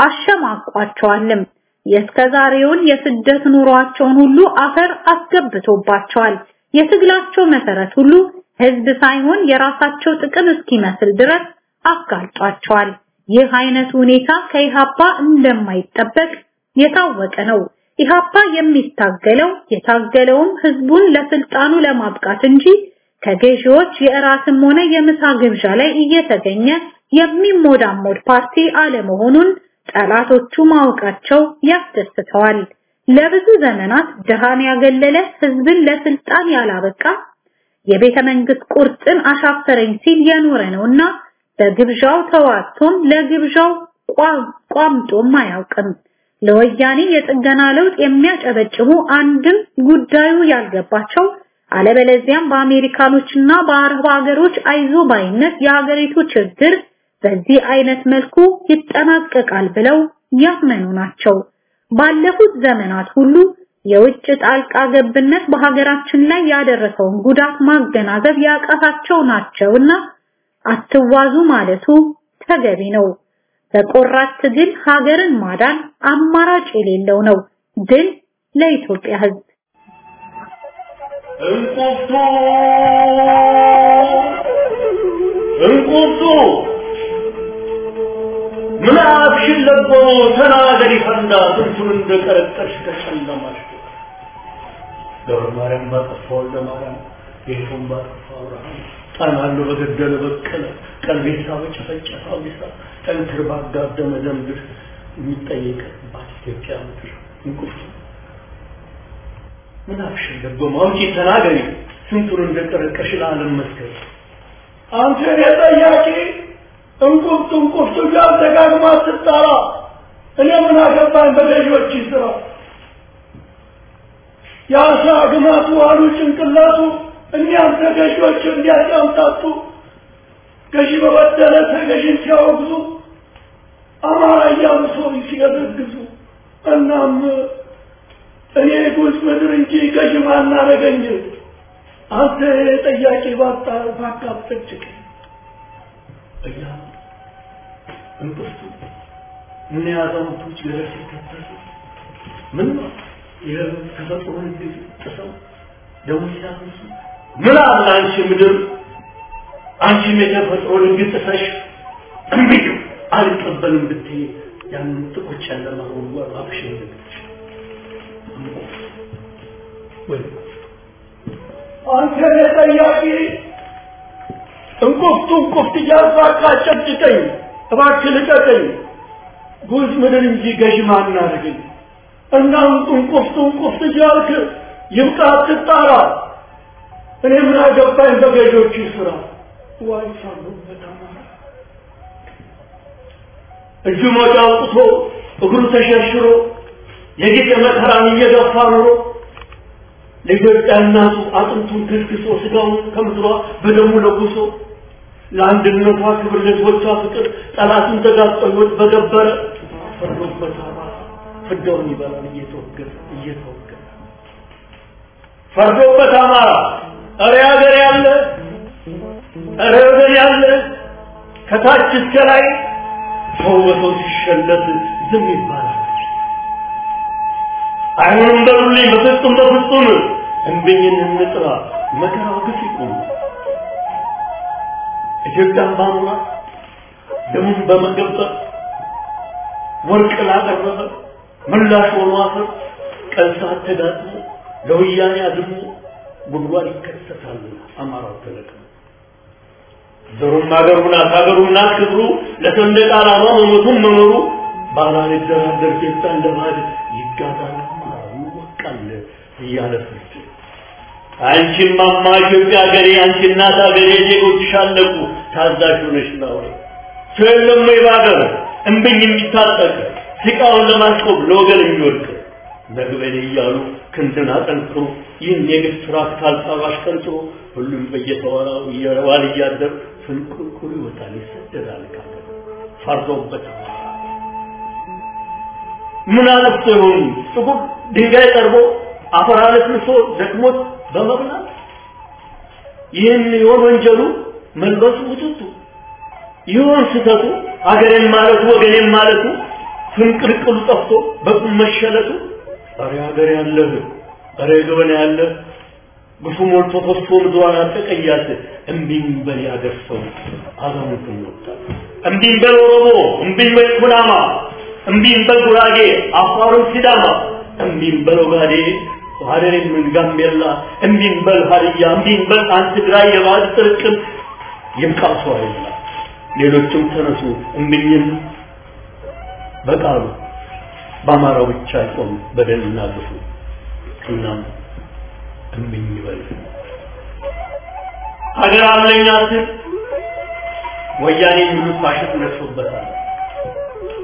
አሸማቋቸዋልም። የእስከዛሬውን የስደት ኑሯቸውን ሁሉ አፈር አስገብቶባቸዋል። የትግላቸው መሰረት ሁሉ ህዝብ ሳይሆን የራሳቸው ጥቅም እስኪመስል ድረስ አጋልጧቸዋል። ይህ አይነት ሁኔታ ከኢሃፓ እንደማይጠበቅ የታወቀ ነው። ኢሃፓ የሚታገለው የታገለውም ህዝቡን ለስልጣኑ ለማብቃት እንጂ ከገዢዎች የእራትም ሆነ የምሳ ግብዣ ላይ እየተገኘ የሚሞዳሞድ ፓርቲ አለመሆኑን ጠላቶቹ ማወቃቸው ያስደስተዋል። ለብዙ ዘመናት ደሃን ያገለለ ህዝብን ለስልጣን ያላበቃ የቤተ መንግስት ቁርጥን አሻፈረኝ ሲል የኖረ ነውና በግብዣው ተዋቶም ለግብዣው ቋምጦም አያውቅም። ለወያኔ የጥገና ለውጥ የሚያጨበጭቡ አንድም ጉዳዩ ያልገባቸው አለበለዚያም በአሜሪካኖችና በአረብ ሀገሮች አይዞ ባይነት የሀገሪቱ ችግር በዚህ አይነት መልኩ ይጠናቀቃል ብለው ያመኑ ናቸው። ባለፉት ዘመናት ሁሉ የውጭ ጣልቃ ገብነት በሀገራችን ላይ ያደረሰውን ጉዳት ማገናዘብ ያቃታቸው ናቸውና አትዋዙ ማለቱ ተገቢ ነው። በቆራጥ ትግል ሀገርን ማዳን አማራጭ የሌለው ነው። ድል ለኢትዮጵያ ሕዝብ። እንቁርቱ ምን አብሽን ለቦ ተናገሪ ፈንዳ ስንቱን እንደቀረቀሽ ተጨለማሽ ገብረ ማርያም ባጠፋው ለማርያም ጌቱን ባጠፋው አብርሃም ጣናሉ በገደለ በቀለ ቀልቤሳ በጨፈጨፈ አብሳ ጠንክር ባጋደመ ደምድር የሚጠየቅባት ኢትዮጵያ ምድር እንቁርቱ ምን አብሽን ለቦ ማውጪ ተናገሪ ስንቱን እንደቀረቀሽ ለዓለም መስከር አንተ የጠያቂ እንቁርቱ ጋር ደጋግማ ስትጣራ እኔ ምን አገባኝ በገዢዎች ስራ ያሳ ግማቱ አሉ ጭንቅላቱ እኛም ተገዢዎች እንዲያጫምታቱ ገዢ በበደለ ተገዢን ሲያወግዙ አማራ እያሉ ሰው ሲገዘግዙ እናም እኔ ጉዝ ምድር እንጂ ገዢ ማናረገኝ አንተ ጠያቂ ባጣ ባካፍጭቅ እያ እንቁርቱ ምን ያዛውቶች ገረስ ይከተሉ ምን ነው የተፈጥሮን ግዝ ጥሰው ደሞ ሲያነሱ ምን አለ አንቺ ምድር አንቺ የተፈጥሮን ግዝ ጥሰሽ እንዴ አልቀበልም ብትይ ያን ጥቁር ጨለማ ወር አብሽን ልትሽ ወይ አንተ የጠያቂ እንቁፍት እያሳቃ ጨብጭቀኝ እባክህ ልቀቀኝ ጉዝ ምድር እንጂ ገዥ ማን አደረገኝ እናም እንቁፍት እያልክ ይብቃ አትጣራ እኔ ምን አገባኝ በገዦቹ ስራ ዋይ ሳሉ በተማራ እጁ ሞጫ አውጥቶ እግሩ ተሸርሽሮ የጌተ መከራን እየገፋ ኖሮ ለኢትዮጵያ እናቱ አጥንቱን ከስክሶ ስጋውን ከምድሯ በደሙ ለጉሶ ለአንድነቷ ክብር ለሕዝቦቿ ፍቅር ጠላቱን ተጋፍጦ በገበረ ፈርዶበት አማራ ፍዳውን ይበላል እየተወገረ ፈርዶበት አማራ ኧረ ሀገር ያለ ኧረ ወገን ያለ ከታች እስከ ላይ ሰው በሰው ሲሸለት ዝም ይባላል። አይሆንም በሉልኝ በፍጹም እንብኝን እንጥራ መከራው ግፍ ይቁም ኢትዮጵያን ባኑራ ደሙን በመገበር ወርቅ ላቀረበ ምላሽ ሆኖ አፈር ቀንሳት ተጋጥሞ ለወያኔ አድሞ ጉድጓድ ይከሰታል አማራው ተለቀ ዘሩም አገሩና ክብሩ ለሰንደቅ ዓላማ መሞቱን መኖሩ ባላን ደረደር ጌታ እንደማድ ይጋዳል ወቃል እያለፈች አንቺም ማማ ኢትዮጵያ ገሬ አንቺ እናት አገሬ ዜጎችሽ አለቁ ታዛዥ ሆነሽ ነው ስለለም ይባገር እንብኝ የሚታጠቅ ሲቃውን ለማስቆም ለወገን የሚወድቅ ነግበኔ እያሉ ክንድና ጠንክሮ ይህን የግፍ ስራት ካልጣባሽ ቀንጥሮ ሁሉም በየተወራው እየዋል እያደር ፍንቁልቁል ይወጣል ይሰደዳል ካገር ፈርዶበት ምን አለፍቶ ይሆን ጥቁር ድንጋይ ቀርቦ አፈራለስ ምሶ ደክሞት በመብላት ይህን ይሆን ወንጀሉ መልበሱ ውጥቱ ይሆን ስተቱ አገሬን ማለቱ ወገኔን ማለቱ ፍንቅልቅሉ ጠፍቶ በቁም መሸለቱ ኧረ ሀገር ያለህ ኧረ ገበና ያለ ግፉ ሞልቶ ፈሶ ምድሯን አጠቀያት እምቢኝ በል ያገር ሰው አዛሙትን ወጣ እምቢኝ በል ኦሮሞ እምቢኝ በል ኩናማ እምቢኝ በል ጉራጌ አፋሩን ሲዳማ እምቢኝ በል ኦጋዴ ሀረሪም ጋምቤላ እምቢኝ በል ሀዲያ እምቢኝ በል ትግራይ የባህል ጥርቅም ይብቃው አይደለም ሌሎችም ተነሱ እምቢኝን በቃሉ በአማራው ብቻ አይቆም በደልና ግፉ እናም እምቢኝ በል ሀገር አለኝ አስር ወያኔ ሙሉ ፋሽስት ነፍሶበታል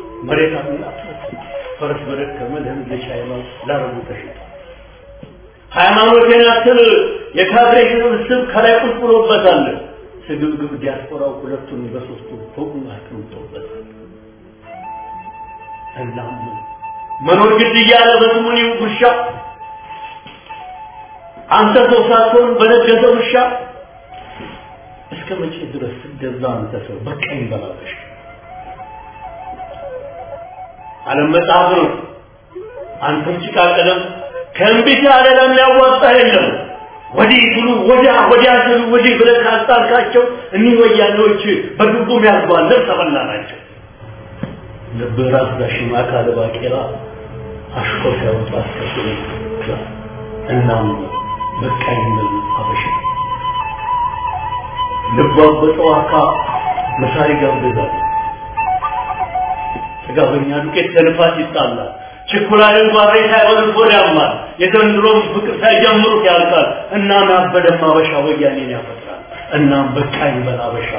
መሬት አጥቶ ፈረስ በደከመ ለምን ለሻይማ ላረቡ ተሽጣ ሃይማኖቴን ያክል የካድሬ ስብስብ ከላይ ቁልቁሎበታል። ስግብግብ ዲያስፖራው ሁለቱን በሶስቱ ፎቁን አስቀምጦበታል። እናም መኖር ግድ እያለ በስሙኒ ውሻ አንተ ሰው ሳትሆን በነገሰ ውሻ እስከ መቼ ድረስ እንደዛ አንተ ሰው በቀኝ በላሽ ዓለም መጽሐፍ ነው። አንተም ጭቃ ቀለም ከእምቢት ዓለም ሊያዋጣ የለም። ወዲህ ብሉ ወዲያ ብሉ ወዲህ ብለህ ካጣልካቸው እኒህ ወያኔዎች በግቡም ያልጓል ተበላ ናቸው። ለብራስ ዳሽማ ካለ ባቄላ አሽቆ ሲያወጣ አስከትሎ እናም በቃኝ ነው አበሽ ልባበጠው አካ መሳሪ ጋብዛል። ተጋበኛ ዱቄት ተልፋት ይጣላል። ችኩላልን ባሬ ሳይሆን ወዲያማል። የዘንድሮም ፍቅር ሳይጀምሩ ያልቃል። እናም አበደም አበሻ ወያኔን ያፈጥራል። እናም በቃኝ በላበሻ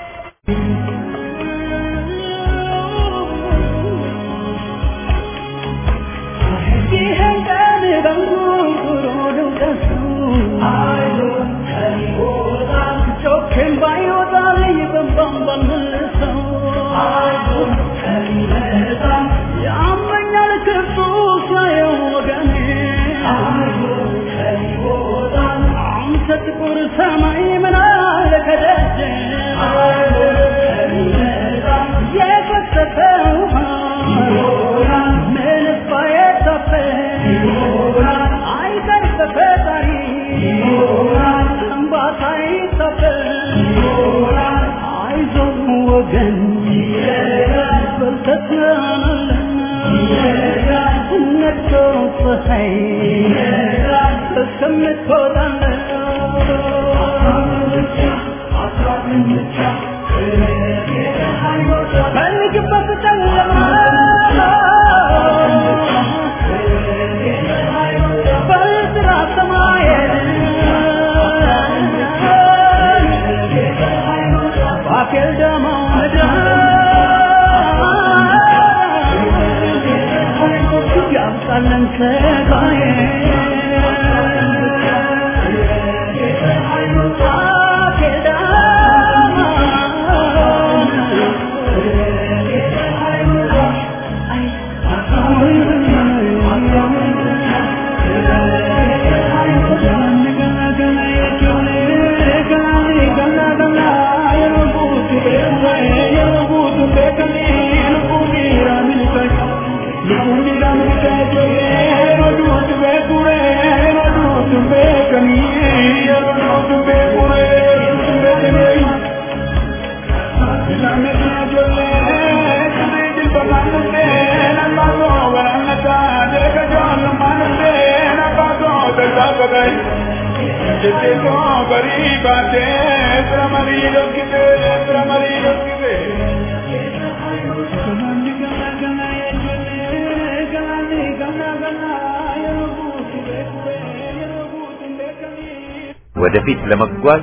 ወደፊት ለመጓዝ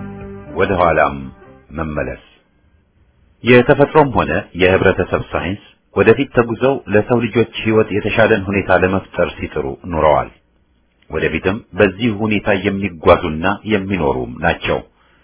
ወደ ኋላም መመለስ የተፈጥሮም ሆነ የህብረተሰብ ሳይንስ ወደፊት ተጉዘው ለሰው ልጆች ህይወት የተሻለን ሁኔታ ለመፍጠር ሲጥሩ ኑረዋል። ወደፊትም በዚህ ሁኔታ የሚጓዙና የሚኖሩም ናቸው።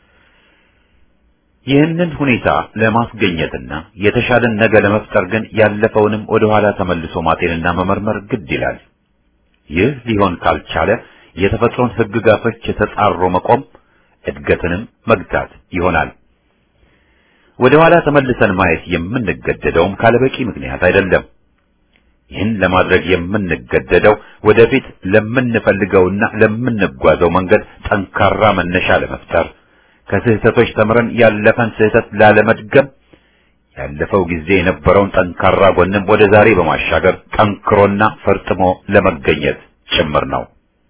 ይህንን ሁኔታ ለማስገኘትና የተሻለን ነገ ለመፍጠር ግን ያለፈውንም ወደ ኋላ ተመልሶ ማጤንና መመርመር ግድ ይላል። ይህ ሊሆን ካልቻለ የተፈጥሮን ህግጋቶች ተጻሮ መቆም እድገትንም መግታት ይሆናል። ወደ ኋላ ተመልሰን ማየት የምንገደደውም ካለበቂ ምክንያት አይደለም። ይህን ለማድረግ የምንገደደው ወደፊት ለምንፈልገውና ለምንጓዘው መንገድ ጠንካራ መነሻ ለመፍጠር ከስህተቶች ተምረን ያለፈን ስህተት ላለመድገም ያለፈው ጊዜ የነበረውን ጠንካራ ጎንም ወደ ዛሬ በማሻገር ጠንክሮና ፈርጥሞ ለመገኘት ጭምር ነው።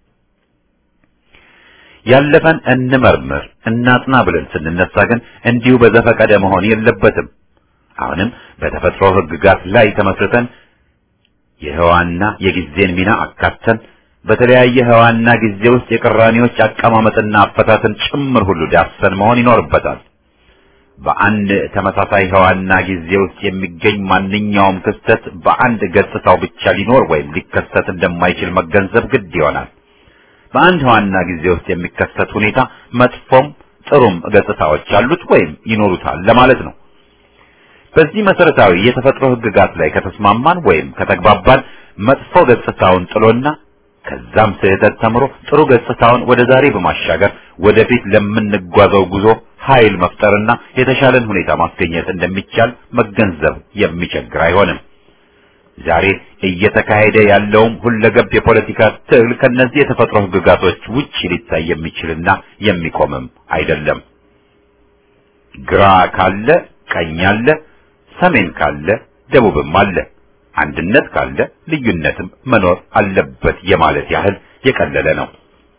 ያለፈን እንመርምር እናጥና ብለን ስንነሳ ግን እንዲሁ በዘፈቀደ መሆን የለበትም። አሁንም በተፈጥሮ ህግጋት ላይ ተመስርተን የህዋና የጊዜን ሚና አካተን በተለያየ ህዋና ጊዜ ውስጥ የቅራኔዎች አቀማመጥና አፈታትን ጭምር ሁሉ ዳሰን መሆን ይኖርበታል። በአንድ ተመሳሳይ ህዋና ጊዜ ውስጥ የሚገኝ ማንኛውም ክስተት በአንድ ገጽታው ብቻ ሊኖር ወይም ሊከሰት እንደማይችል መገንዘብ ግድ ይሆናል። በአንድ ዋና ጊዜ ውስጥ የሚከሰት ሁኔታ መጥፎም ጥሩም ገጽታዎች አሉት ወይም ይኖሩታል ለማለት ነው። በዚህ መሰረታዊ የተፈጥሮ ህግጋት ላይ ከተስማማን ወይም ከተግባባን መጥፎ ገጽታውን ጥሎና ከዛም ስህተት ተምሮ ጥሩ ገጽታውን ወደ ዛሬ በማሻገር ወደፊት ለምንጓዘው ጉዞ ኃይል መፍጠርና የተሻለን ሁኔታ ማስገኘት እንደሚቻል መገንዘብ የሚቸግር አይሆንም። ዛሬ እየተካሄደ ያለውም ሁለገብ የፖለቲካ ትግል ከነዚህ የተፈጥሮ ህግጋቶች ውጪ ሊታይ የሚችልና የሚቆምም አይደለም። ግራ ካለ ቀኝ አለ፣ ሰሜን ካለ ደቡብም አለ፣ አንድነት ካለ ልዩነትም መኖር አለበት የማለት ያህል የቀለለ ነው።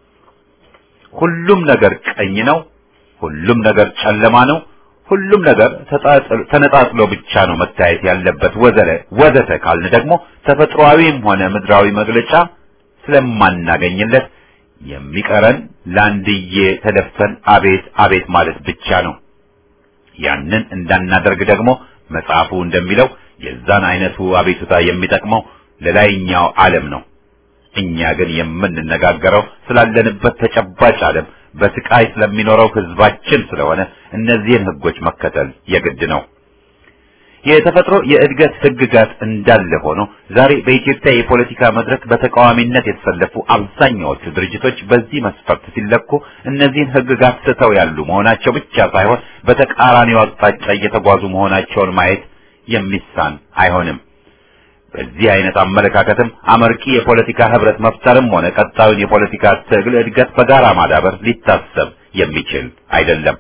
ሁሉም ነገር ቀኝ ነው፣ ሁሉም ነገር ጨለማ ነው፣ ሁሉም ነገር ተነጣጥሎ ብቻ ነው መታየት ያለበት ወዘተ ካልን ደግሞ ተፈጥሯዊም ሆነ ምድራዊ መግለጫ ስለማናገኝለት የሚቀረን ላንድዬ ተደፍተን አቤት አቤት ማለት ብቻ ነው። ያንን እንዳናደርግ ደግሞ መጽሐፉ እንደሚለው የዛን አይነቱ አቤቱታ የሚጠቅመው ለላይኛው ዓለም ነው። እኛ ግን የምንነጋገረው ስላለንበት ተጨባጭ ዓለም በስቃይ ስለሚኖረው ህዝባችን ስለሆነ እነዚህን ህጎች መከተል የግድ ነው። የተፈጥሮ የእድገት ህግጋት እንዳለ ሆኖ ዛሬ በኢትዮጵያ የፖለቲካ መድረክ በተቃዋሚነት የተሰለፉ አብዛኛዎቹ ድርጅቶች በዚህ መስፈርት ሲለኩ እነዚህን ህግጋት ስተው ያሉ መሆናቸው ብቻ ሳይሆን በተቃራኒው አቅጣጫ እየተጓዙ መሆናቸውን ማየት የሚሳን አይሆንም። በዚህ አይነት አመለካከትም አመርቂ የፖለቲካ ህብረት መፍጠርም ሆነ ቀጣዩን የፖለቲካ ትግል እድገት በጋራ ማዳበር ሊታሰብ የሚችል አይደለም።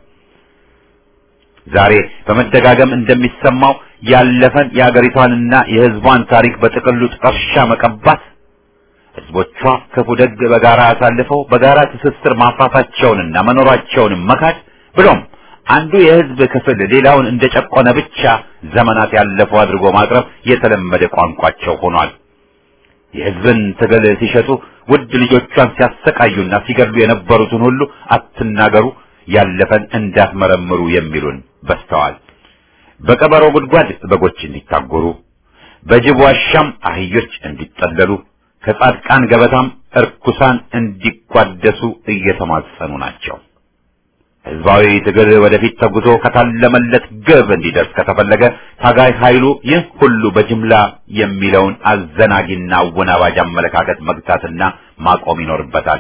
ዛሬ በመደጋገም እንደሚሰማው ያለፈን የአገሪቷንና የህዝቧን ታሪክ በጥቅሉ ጥርሻ መቀባት፣ ህዝቦቿ ክፉ ደግ በጋራ አሳልፈው በጋራ ትስስር ማፍራታቸውንና መኖራቸውንም መካድ ብሎም አንዱ የህዝብ ክፍል ሌላውን እንደጨቆነ ብቻ ዘመናት ያለፉ አድርጎ ማቅረብ የተለመደ ቋንቋቸው ሆኗል። የህዝብን ትግል ሲሸጡ ውድ ልጆቿን ሲያሰቃዩና ሲገድሉ የነበሩትን ሁሉ አትናገሩ፣ ያለፈን እንዳትመረምሩ የሚሉን በስተዋል። በቀበሮ ጉድጓድ በጎች እንዲታጎሩ፣ በጅብ ዋሻም አህዮች እንዲጠለሉ፣ ከጻድቃን ገበታም እርኩሳን እንዲቋደሱ እየተማጸኑ ናቸው። ህዝባዊ ትግል ወደፊት ተጉዞ ከታለመለት ግብ እንዲደርስ ከተፈለገ ታጋይ ኃይሉ ይህ ሁሉ በጅምላ የሚለውን አዘናጊና አወናባጅ አመለካከት መግታትና ማቆም ይኖርበታል።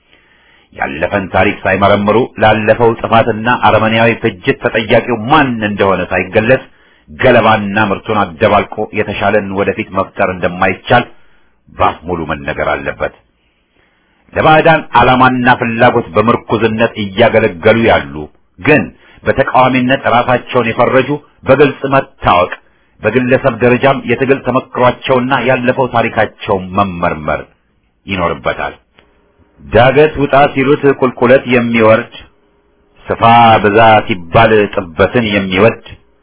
ያለፈን ታሪክ ሳይመረምሩ ላለፈው ጥፋትና አረመኔያዊ ፍጅት ተጠያቂው ማን እንደሆነ ሳይገለጽ ገለባና ምርቱን አደባልቆ የተሻለን ወደፊት መፍጠር እንደማይቻል ባፍ ሙሉ መነገር አለበት። ለባዕዳን ዓላማና ፍላጎት በምርኩዝነት እያገለገሉ ያሉ ግን በተቃዋሚነት ራሳቸውን የፈረጁ በግልጽ መታወቅ፣ በግለሰብ ደረጃም የትግል ተመክሯቸውና ያለፈው ታሪካቸው መመርመር ይኖርበታል። ዳገት ውጣ ሲሉት ቁልቁለት የሚወርድ፣ ስፋ ብዛ ሲባል ጥበትን የሚወድ፣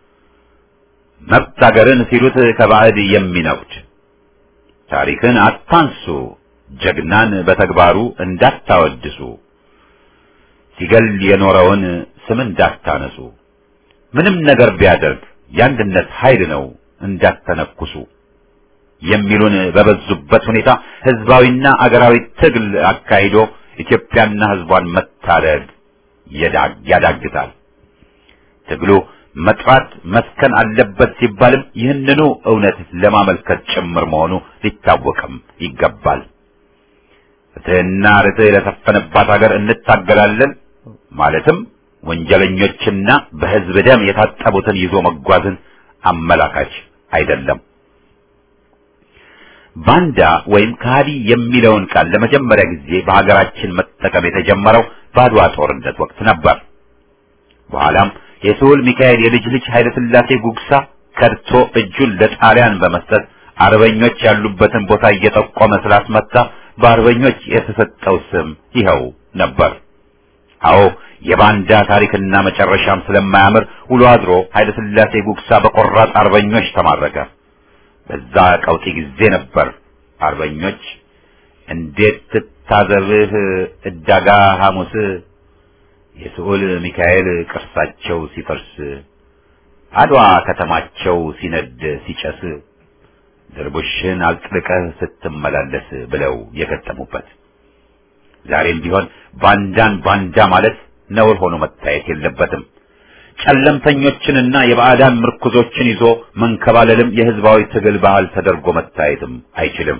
መብት አገርን ሲሉት ከባዕድ የሚነውድ፣ ታሪክን አታንሱ ጀግናን በተግባሩ እንዳታወድሱ፣ ሲገል የኖረውን ስም እንዳታነሱ፣ ምንም ነገር ቢያደርግ የአንድነት ኃይል ነው እንዳትተነኩሱ የሚሉን በበዙበት ሁኔታ ህዝባዊና አገራዊ ትግል አካሂዶ ኢትዮጵያና ህዝቧን መታደግ ያዳግታል። ትግሉ መጥራት መስከን አለበት ሲባልም ይህንኑ እውነት ለማመልከት ጭምር መሆኑ ሊታወቅም ይገባል። ፍትህና ርትዕ ለሰፈነባት ሀገር እንታገላለን ማለትም ወንጀለኞችና በህዝብ ደም የታጠቡትን ይዞ መጓዝን አመላካች አይደለም። ባንዳ ወይም ከሃዲ የሚለውን ቃል ለመጀመሪያ ጊዜ በሀገራችን መጠቀም የተጀመረው በአድዋ ጦርነት ወቅት ነበር። በኋላም የስሁል ሚካኤል የልጅ ልጅ ኃይለ ሥላሴ ጉግሳ ከድቶ እጁን ለጣሊያን በመስጠት አርበኞች ያሉበትን ቦታ እየጠቆመ ስላስመታ በአርበኞች የተሰጠው ስም ይኸው ነበር። አዎ የባንዳ ታሪክና መጨረሻም ስለማያምር ውሎ አድሮ ኃይለ ሥላሴ ጉግሳ በቆራጥ አርበኞች ተማረከ። በዛ ቀውጢ ጊዜ ነበር አርበኞች እንዴት ትታዘብህ እዳጋ ሐሙስ፣ የስሁል ሚካኤል ቅርሳቸው ሲፈርስ፣ አድዋ ከተማቸው ሲነድ ሲጨስ፣ ድርቡሽን አጥልቀህ ስትመላለስ ብለው የገጠሙበት። ዛሬም ቢሆን ባንዳን ባንዳ ማለት ነውር ሆኖ መታየት የለበትም። ጨለምተኞችንና የባዕዳን ምርኩዞችን ይዞ መንከባለልም የህዝባዊ ትግል ባህል ተደርጎ መታየትም አይችልም።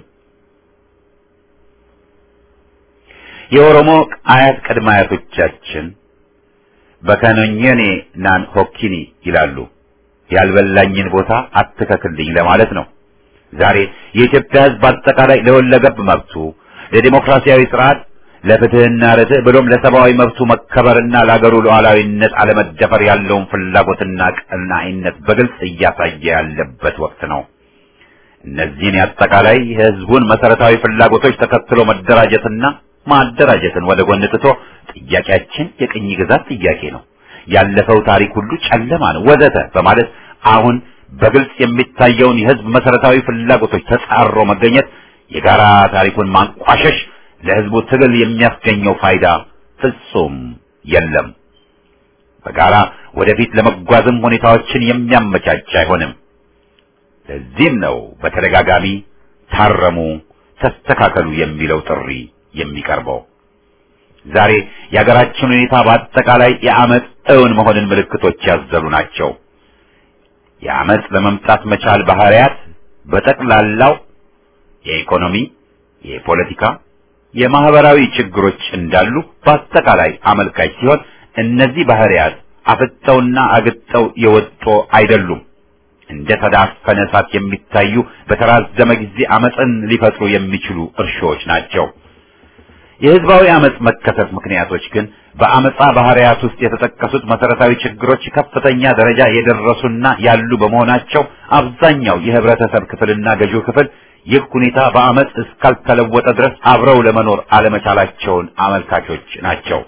የኦሮሞ አያት ቅድመ አያቶቻችን በከነኘኔ ናን ሆኪኒ ይላሉ። ያልበላኝን ቦታ አትከክልኝ ለማለት ነው። ዛሬ የኢትዮጵያ ህዝብ አጠቃላይ ለወለገብ መብቱ፣ ለዲሞክራሲያዊ ስርዓት፣ ለፍትህና ርትዕ ብሎም ለሰብአዊ መብቱ መከበርና ለአገሩ ሉዓላዊነት አለመደፈር ያለውን ፍላጎትና ቀናኢነት በግልጽ እያሳየ ያለበት ወቅት ነው። እነዚህን የአጠቃላይ የህዝቡን መሰረታዊ ፍላጎቶች ተከትሎ መደራጀትና ማደራጀትን ወደ ጎን ትቶ ጥያቄያችን የቅኝ ግዛት ጥያቄ ነው፣ ያለፈው ታሪክ ሁሉ ጨለማ ነው ወዘተ በማለት አሁን በግልጽ የሚታየውን የህዝብ መሰረታዊ ፍላጎቶች ተጻሮ መገኘት የጋራ ታሪኩን ማንቋሸሽ ለህዝቡ ትግል የሚያስገኘው ፋይዳ ፍጹም የለም። በጋራ ወደፊት ለመጓዝም ሁኔታዎችን የሚያመቻች አይሆንም። ለዚህም ነው በተደጋጋሚ ታረሙ፣ ተስተካከሉ የሚለው ጥሪ የሚቀርበው። ዛሬ የሀገራችን ሁኔታ በአጠቃላይ የአመፅ እውን መሆንን ምልክቶች ያዘሉ ናቸው። የአመፅ ለመምጣት መቻል ባህሪያት በጠቅላላው የኢኮኖሚ፣ የፖለቲካ፣ የማህበራዊ ችግሮች እንዳሉ በአጠቃላይ አመልካች ሲሆን እነዚህ ባህሪያት አፍጠውና አግጠው የወጡ አይደሉም። እንደ ተዳፈነ እሳት የሚታዩ በተራዘመ ጊዜ አመፅን ሊፈጥሩ የሚችሉ እርሾዎች ናቸው። የህዝባዊ አመፅ መከሰት ምክንያቶች ግን በአመፃ ባህሪያት ውስጥ የተጠቀሱት መሰረታዊ ችግሮች ከፍተኛ ደረጃ የደረሱና ያሉ በመሆናቸው አብዛኛው የህብረተሰብ ክፍልና ገዢው ክፍል ይህ ሁኔታ በአመፅ እስካልተለወጠ ድረስ አብረው ለመኖር አለመቻላቸውን አመልካቾች ናቸው።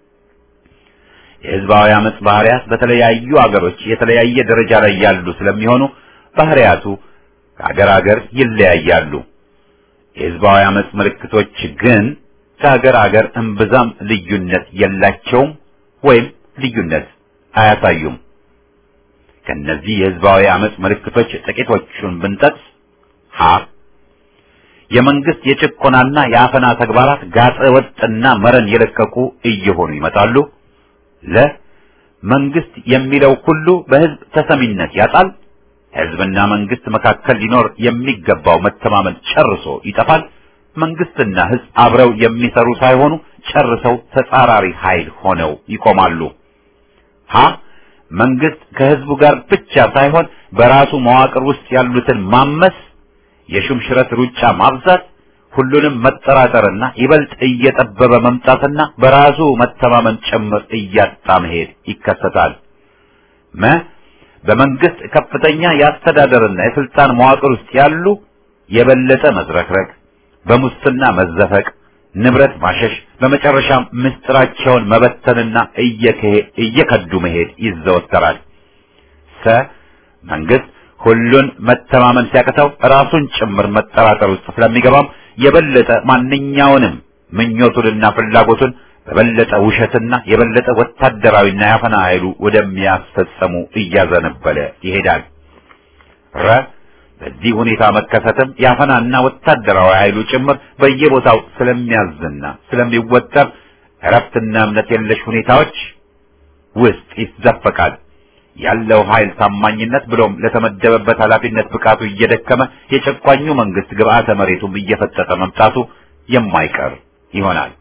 የህዝባዊ አመፅ ባህሪያት በተለያዩ አገሮች የተለያየ ደረጃ ላይ ያሉ ስለሚሆኑ ባህሪያቱ ከአገር አገር ይለያያሉ። የህዝባዊ አመፅ ምልክቶች ግን ከአገር አገር እምብዛም ልዩነት የላቸውም ወይም ልዩነት አያሳዩም። ከነዚህ የህዝባዊ አመፅ ምልክቶች ጥቂቶቹን ብንጠቅስ ሀ የመንግስት የጭቆናና የአፈና ተግባራት ጋጠ ወጥና መረን የለቀቁ እየሆኑ ይመጣሉ። ለ መንግስት የሚለው ሁሉ በህዝብ ተሰሚነት ያጣል። ህዝብና መንግስት መካከል ሊኖር የሚገባው መተማመን ጨርሶ ይጠፋል። መንግስትና ህዝብ አብረው የሚሰሩ ሳይሆኑ ጨርሰው ተጻራሪ ኃይል ሆነው ይቆማሉ። ሀ መንግስት ከህዝቡ ጋር ብቻ ሳይሆን በራሱ መዋቅር ውስጥ ያሉትን ማመስ፣ የሹምሽረት ሩጫ ማብዛት፣ ሁሉንም መጠራጠርና ይበልጥ እየጠበበ መምጣትና በራሱ መተማመን ጭምር እያጣ መሄድ ይከሰታል። መ በመንግስት ከፍተኛ የአስተዳደርና የስልጣን መዋቅር ውስጥ ያሉ የበለጠ መዝረክረክ፣ በሙስና መዘፈቅ፣ ንብረት ማሸሽ፣ በመጨረሻም ምስጢራቸውን መበተንና እየከዱ መሄድ ይዘወተራል። ሰ መንግስት ሁሉን መተማመን ሲያቅተው ራሱን ጭምር መጠራጠር ውስጥ ስለሚገባም የበለጠ ማንኛውንም ምኞቱንና ፍላጎቱን በበለጠ ውሸትና የበለጠ ወታደራዊና ያፈና ኃይሉ ወደሚያስፈጸሙ እያዘነበለ ይሄዳል። ረ በዚህ ሁኔታ መከሰትም ያፈናና ወታደራዊ ኃይሉ ጭምር በየቦታው ስለሚያዝና ስለሚወጠር እረፍትና እምነት የለሽ ሁኔታዎች ውስጥ ይዘፈቃል። ያለው ኃይል ታማኝነት ብሎም ለተመደበበት ኃላፊነት ብቃቱ እየደከመ የጨቋኙ መንግስት ግብአተ መሬቱም እየፈጠጠ መምጣቱ የማይቀር ይሆናል።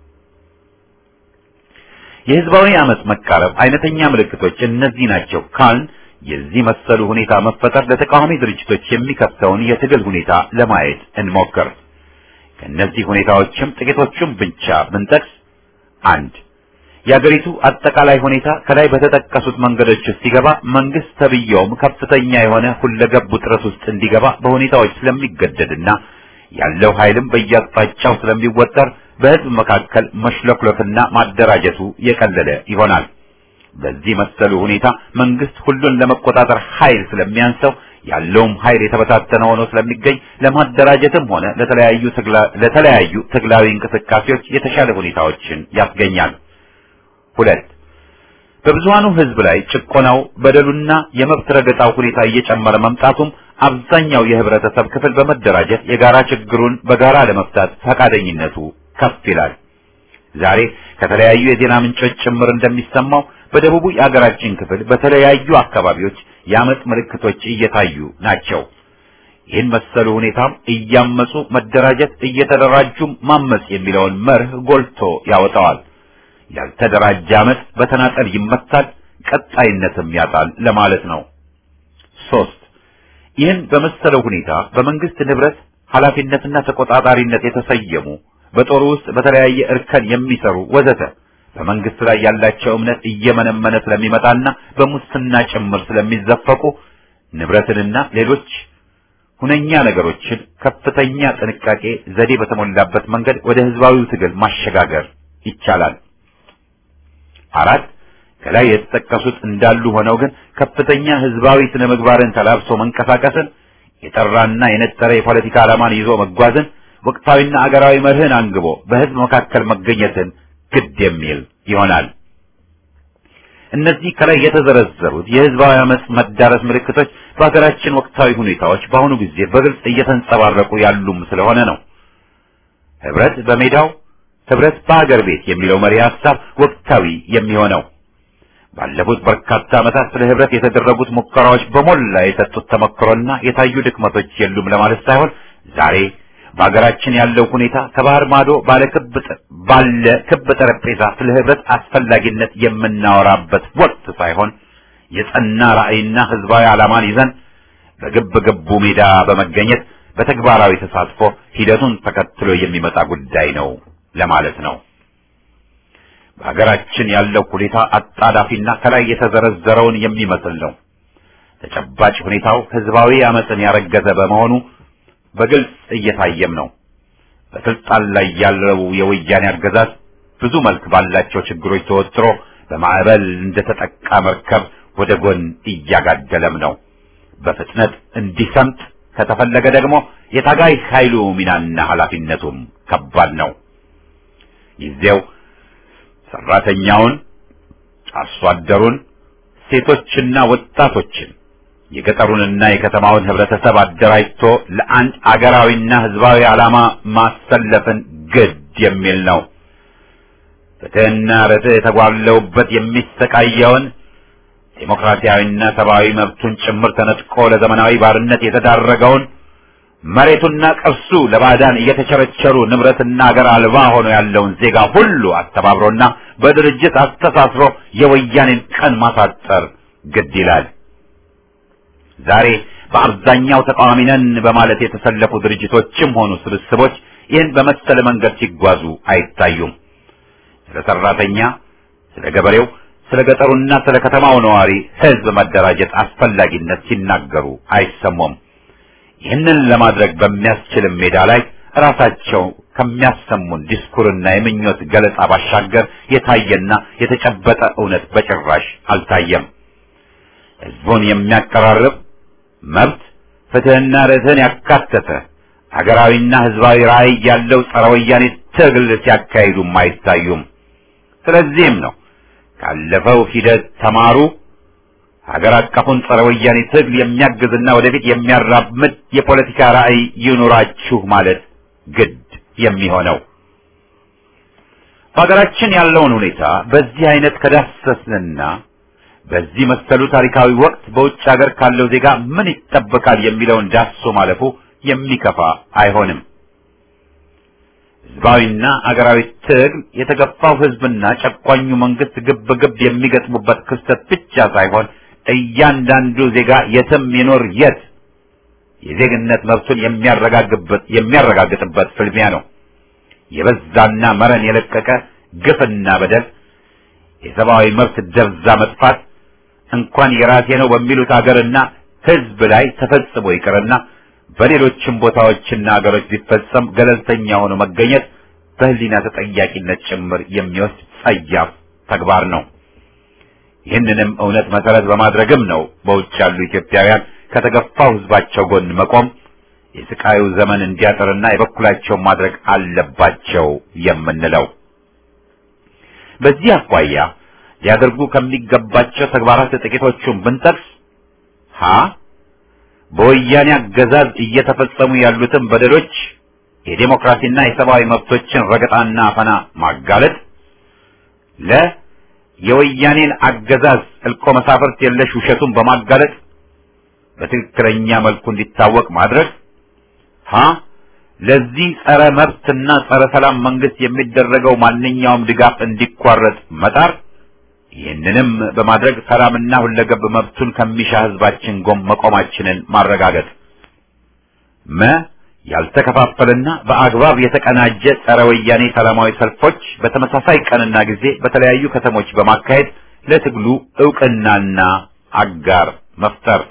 የህዝባዊ አመፅ መቃረብ አይነተኛ ምልክቶች እነዚህ ናቸው ካልን የዚህ መሰሉ ሁኔታ መፈጠር ለተቃዋሚ ድርጅቶች የሚከፍተውን የትግል ሁኔታ ለማየት እንሞክር። ከእነዚህ ሁኔታዎችም ጥቂቶቹን ብቻ ብንጠቅስ፣ አንድ የአገሪቱ አጠቃላይ ሁኔታ ከላይ በተጠቀሱት መንገዶች ውስጥ ሲገባ መንግስት ተብየውም ከፍተኛ የሆነ ሁለገብ ውጥረት ውስጥ እንዲገባ በሁኔታዎች ስለሚገደድና ያለው ኃይልም በየአቅጣጫው ስለሚወጠር በህዝብ መካከል መሽለክለክና ማደራጀቱ የቀለለ ይሆናል። በዚህ መሰሉ ሁኔታ መንግስት ሁሉን ለመቆጣጠር ኃይል ስለሚያንሰው ያለውም ኃይል የተበታተነ ሆኖ ስለሚገኝ ለማደራጀትም ሆነ ለተለያዩ ትግላዊ እንቅስቃሴዎች የተሻለ ሁኔታዎችን ያስገኛል። ሁለት በብዙሃኑ ህዝብ ላይ ጭቆናው፣ በደሉና የመብት ረገጣው ሁኔታ እየጨመረ መምጣቱም አብዛኛው የህብረተሰብ ክፍል በመደራጀት የጋራ ችግሩን በጋራ ለመፍታት ፈቃደኝነቱ ከፍ ይላል። ዛሬ ከተለያዩ የዜና ምንጮች ጭምር እንደሚሰማው በደቡቡ የአገራችን ክፍል በተለያዩ አካባቢዎች የአመጽ ምልክቶች እየታዩ ናቸው። ይህን መሰሉ ሁኔታም እያመጹ መደራጀት፣ እየተደራጁ ማመጽ የሚለውን መርህ ጎልቶ ያወጣዋል። ያልተደራጀ አመጽ በተናጠል ይመታል፣ ቀጣይነትም ያጣል ለማለት ነው። 3 ይህን በመሰለው ሁኔታ በመንግስት ንብረት ኃላፊነትና ተቆጣጣሪነት የተሰየሙ በጦሩ ውስጥ በተለያየ እርከን የሚሰሩ ወዘተ በመንግስት ላይ ያላቸው እምነት እየመነመነ ስለሚመጣና በሙስና ጭምር ስለሚዘፈቁ ንብረትንና ሌሎች ሁነኛ ነገሮችን ከፍተኛ ጥንቃቄ ዘዴ በተሞላበት መንገድ ወደ ህዝባዊው ትግል ማሸጋገር ይቻላል። 4 ከላይ የተጠቀሱት እንዳሉ ሆነው ግን ከፍተኛ ህዝባዊ ስነ ምግባርን ተላብሶ መንቀሳቀስን፣ የጠራና የነጠረ የፖለቲካ ዓላማን ይዞ መጓዝን፣ ወቅታዊና አገራዊ መርህን አንግቦ በህዝብ መካከል መገኘትን ግድ የሚል ይሆናል። እነዚህ ከላይ የተዘረዘሩት የህዝባዊ አመጽ መዳረስ ምልክቶች በሀገራችን ወቅታዊ ሁኔታዎች በአሁኑ ጊዜ በግልጽ እየተንጸባረቁ ያሉም ስለሆነ ነው። ህብረት በሜዳው ህብረት በአገር ቤት የሚለው መሪ ሐሳብ ወቅታዊ የሚሆነው ባለፉት በርካታ ዓመታት ስለ ህብረት የተደረጉት ሙከራዎች በሞላ የሰጡት ተመክሮና የታዩ ድክመቶች የሉም ለማለት ሳይሆን ዛሬ በሀገራችን ያለው ሁኔታ ከባህር ማዶ ባለ ክብ ጠረጴዛ ስለ ህብረት አስፈላጊነት የምናወራበት ወቅት ሳይሆን የጸና ራዕይና ህዝባዊ ዓላማን ይዘን በግብ ሜዳ በመገኘት በተግባራዊ ተሳትፎ ሂደቱን ተከትሎ የሚመጣ ጉዳይ ነው ለማለት ነው። በሀገራችን ያለው ሁኔታ አጣዳፊና ከላይ የተዘረዘረውን የሚመስል ነው። ተጨባጭ ሁኔታው ህዝባዊ አመጽን ያረገዘ በመሆኑ በግልጽ እየታየም ነው። በስልጣን ላይ ያለው የወያኔ አገዛዝ ብዙ መልክ ባላቸው ችግሮች ተወጥሮ በማዕበል እንደተጠቃ መርከብ ወደ ጎን እያጋደለም ነው። በፍጥነት እንዲሰምጥ ከተፈለገ ደግሞ የታጋይ ኃይሉ ሚናና ኃላፊነቱም ከባድ ነው። ጊዜው ሰራተኛውን፣ አርሶ አደሩን፣ ሴቶችና ወጣቶችን የገጠሩንና የከተማውን ህብረተሰብ አደራጅቶ ለአንድ አገራዊና ህዝባዊ ዓላማ ማሰለፍን ግድ የሚል ነው። ፍትህና ርትዕ የተጓለውበት የሚሰቃየውን ዴሞክራሲያዊና ሰብአዊ መብቱን ጭምር ተነጥቆ ለዘመናዊ ባርነት የተዳረገውን መሬቱና ቅርሱ ለባዕዳን እየተቸረቸሩ ንብረትና አገር አልባ ሆኖ ያለውን ዜጋ ሁሉ አስተባብሮና በድርጅት አስተሳስሮ የወያኔን ቀን ማሳጠር ግድ ይላል። ዛሬ በአብዛኛው ተቃዋሚ ነን በማለት የተሰለፉ ድርጅቶችም ሆኑ ስብስቦች ይህን በመሰለ መንገድ ሲጓዙ አይታዩም። ስለ ሰራተኛ፣ ስለ ገበሬው፣ ስለ ገጠሩና ስለ ከተማው ነዋሪ ህዝብ መደራጀት አስፈላጊነት ሲናገሩ አይሰሙም። ይህንን ለማድረግ በሚያስችል ሜዳ ላይ ራሳቸው ከሚያሰሙን ዲስኩርና የምኞት ገለጻ ባሻገር የታየና የተጨበጠ እውነት በጭራሽ አልታየም። ህዝቡን የሚያቀራርብ መብት፣ ፍትህና ርትዕን ያካተተ ሀገራዊና ህዝባዊ ራዕይ ያለው ጸረ ወያኔ ትግል ሲያካሂዱም አይታዩም። ስለዚህም ነው ካለፈው ሂደት ተማሩ፣ ሀገር አቀፉን ጸረ ወያኔ ትግል የሚያግዝና ወደፊት የሚያራምድ የፖለቲካ ራዕይ ይኑራችሁ ማለት ግድ የሚሆነው። በሀገራችን ያለውን ሁኔታ በዚህ አይነት ከዳሰስንና በዚህ መሰሉ ታሪካዊ ወቅት በውጭ ሀገር ካለው ዜጋ ምን ይጠበቃል የሚለውን ዳሶ ማለፉ የሚከፋ አይሆንም። ህዝባዊና አገራዊ ትግል የተገፋው ህዝብና ጨቋኙ መንግስት ግብ የሚገጥሙበት ክስተት ብቻ ሳይሆን እያንዳንዱ ዜጋ የትም ይኖር የት የዜግነት መብቱን የሚያረጋግጥበት ፍልሚያ ነው። የበዛና መረን የለቀቀ ግፍና በደል፣ የሰብአዊ መብት ደብዛ መጥፋት እንኳን የራሴ ነው በሚሉት ሀገርና ህዝብ ላይ ተፈጽሞ ይቅርና በሌሎችም ቦታዎችና ሀገሮች ቢፈጸም ገለልተኛ ሆኖ መገኘት በህሊና ተጠያቂነት ጭምር የሚወስድ ጸያፍ ተግባር ነው። ይህንንም እውነት መሰረት በማድረግም ነው በውጭ ያሉ ኢትዮጵያውያን ከተገፋው ህዝባቸው ጎን መቆም፣ የስቃዩ ዘመን እንዲያጥርና የበኩላቸውን ማድረግ አለባቸው የምንለው። በዚህ አኳያ ሊያደርጉ ከሚገባቸው ተግባራት ጥቂቶቹን ብንጠቅስ በወያኔ አገዛዝ እየተፈጸሙ ያሉትን በደሎች የዴሞክራሲና የሰብአዊ መብቶችን ረገጣና አፈና ማጋለጥ፣ የወያኔን አገዛዝ እልቆ መሳፍርት የለሽ ውሸቱን በማጋለጥ በትክክለኛ መልኩ እንዲታወቅ ማድረግ፣ ለዚህ ጸረ መብትና ጸረ ሰላም መንግስት የሚደረገው ማንኛውም ድጋፍ እንዲቋረጥ መጣር፣ ይህንንም በማድረግ ሰላምና ሁለገብ መብቱን ከሚሻ ህዝባችን ጎን መቆማችንን ማረጋገጥ፣ ያልተከፋፈለና በአግባብ የተቀናጀ ጸረ ወያኔ ሰላማዊ ሰልፎች በተመሳሳይ ቀንና ጊዜ በተለያዩ ከተሞች በማካሄድ ለትግሉ ዕውቅናና አጋር መፍጠር፣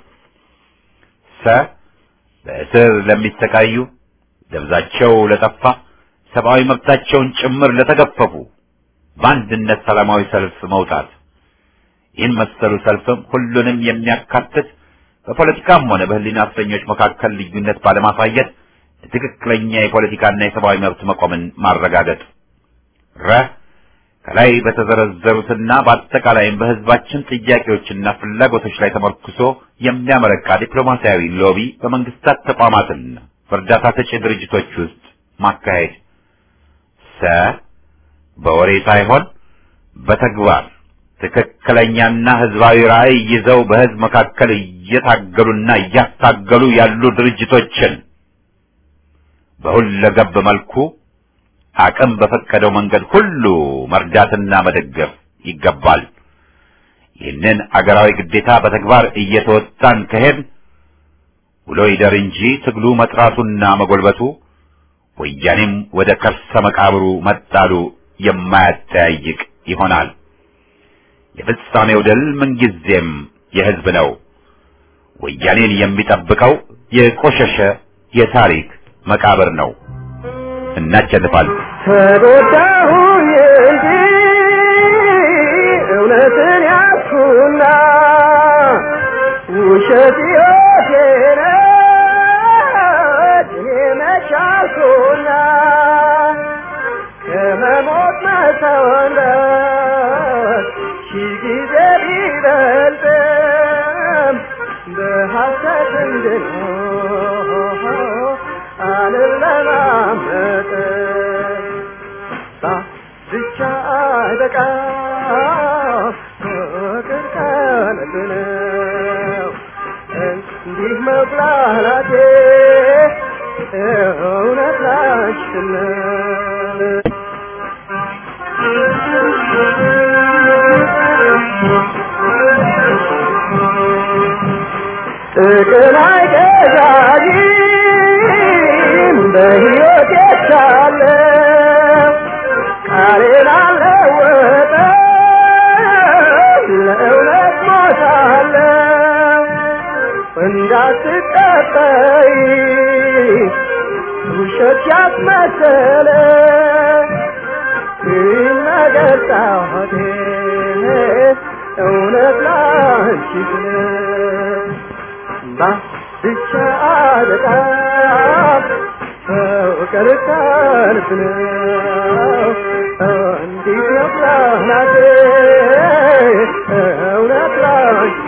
በእስር ለሚሰቃዩ፣ ደብዛቸው ለጠፋ፣ ሰብአዊ መብታቸውን ጭምር ለተገፈፉ በአንድነት ሰላማዊ ሰልፍ መውጣት። ይህን መሰሉ ሰልፍም ሁሉንም የሚያካትት በፖለቲካም ሆነ በህሊና እስረኞች መካከል ልዩነት ባለማሳየት ትክክለኛ የፖለቲካና የሰብአዊ መብት መቆምን ማረጋገጥ። ከላይ በተዘረዘሩትና በአጠቃላይም በህዝባችን ጥያቄዎችና ፍላጎቶች ላይ ተመርኩዞ የሚያመረቃ ዲፕሎማሲያዊ ሎቢ በመንግስታት ተቋማትና በእርዳታ ሰጪ ድርጅቶች ውስጥ ማካሄድ። በወሬ ሳይሆን በተግባር ትክክለኛና ህዝባዊ ራዕይ ይዘው በህዝብ መካከል እየታገሉና እያታገሉ ያሉ ድርጅቶችን በሁለገብ መልኩ አቅም በፈቀደው መንገድ ሁሉ መርዳትና መደገፍ ይገባል። ይህንን አገራዊ ግዴታ በተግባር እየተወጣን ከሄድ ውሎ ይደር እንጂ ትግሉ መጥራቱና መጎልበቱ ወያኔም ወደ ከርሰ መቃብሩ መጣሉ የማያጠያይቅ ይሆናል። የፍጻሜው ድል ምንጊዜም የህዝብ ነው። ወያኔን የሚጠብቀው የቆሸሸ የታሪክ መቃብር ነው። እናሸንፋለን። ተጎዳሁኝ እንጂ እውነትን ያዝኩና ውሸት ሕይወቴ ነች እኔ መቻልኩና ከመሞት መሰወንበት ሺህ ጊዜ ቢበልጥም በሐሰት እንድኖር አልለማመጥም። ብቻ አይበቃም ፍቅር ከልብ ነው እንዲህ መብላላቴ እውነት ላንቺን ነው። ጥቅም አይገዛኝም በሕይወቴ ሳለ ቃሌን አልለወጥም ለእውነት ሞታለሁ። እንዳትቀበይ ውሸት ያስመሰለ ነገር ጣቴ እውነት ላንቺ ብቻ በጣም ፍቅር ከልብ ነው እንዲህ መብላቴ እውነት ላንቺ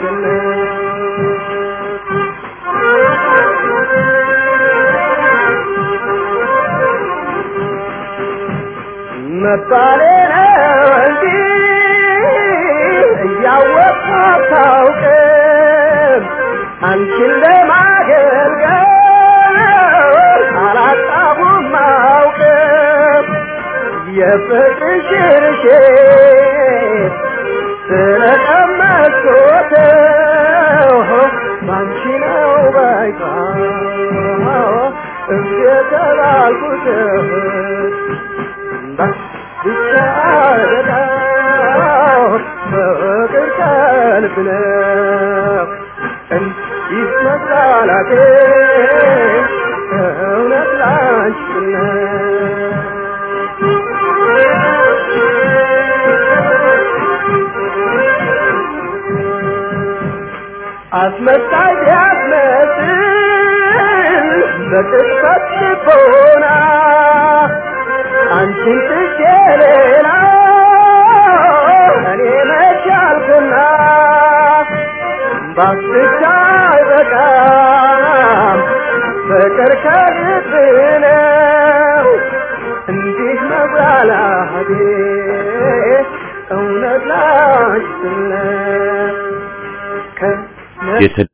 መባሌ ነው እንጂ እያወቅሁ አታውቅም አንቺን ለማገልገል አላጣሁም አውቅም የፍቅርሽን እሸት ስለቀመስኩት ባንቺ ነው ባይታ እየተባልኩት ብቻ በጣም ፍቅር ከልብ ነው እንዲህ መብላላቴ እውነት ላንቺ ነው። አስመሳይ ቢያስመስል በቅጽበት ልቦና አንቺን ትቼ ሌላ እኔ መቻልኩና ባስቻ አይበቃም ፍቅር ከልብ ነው እናቴ እውነት ላንቺ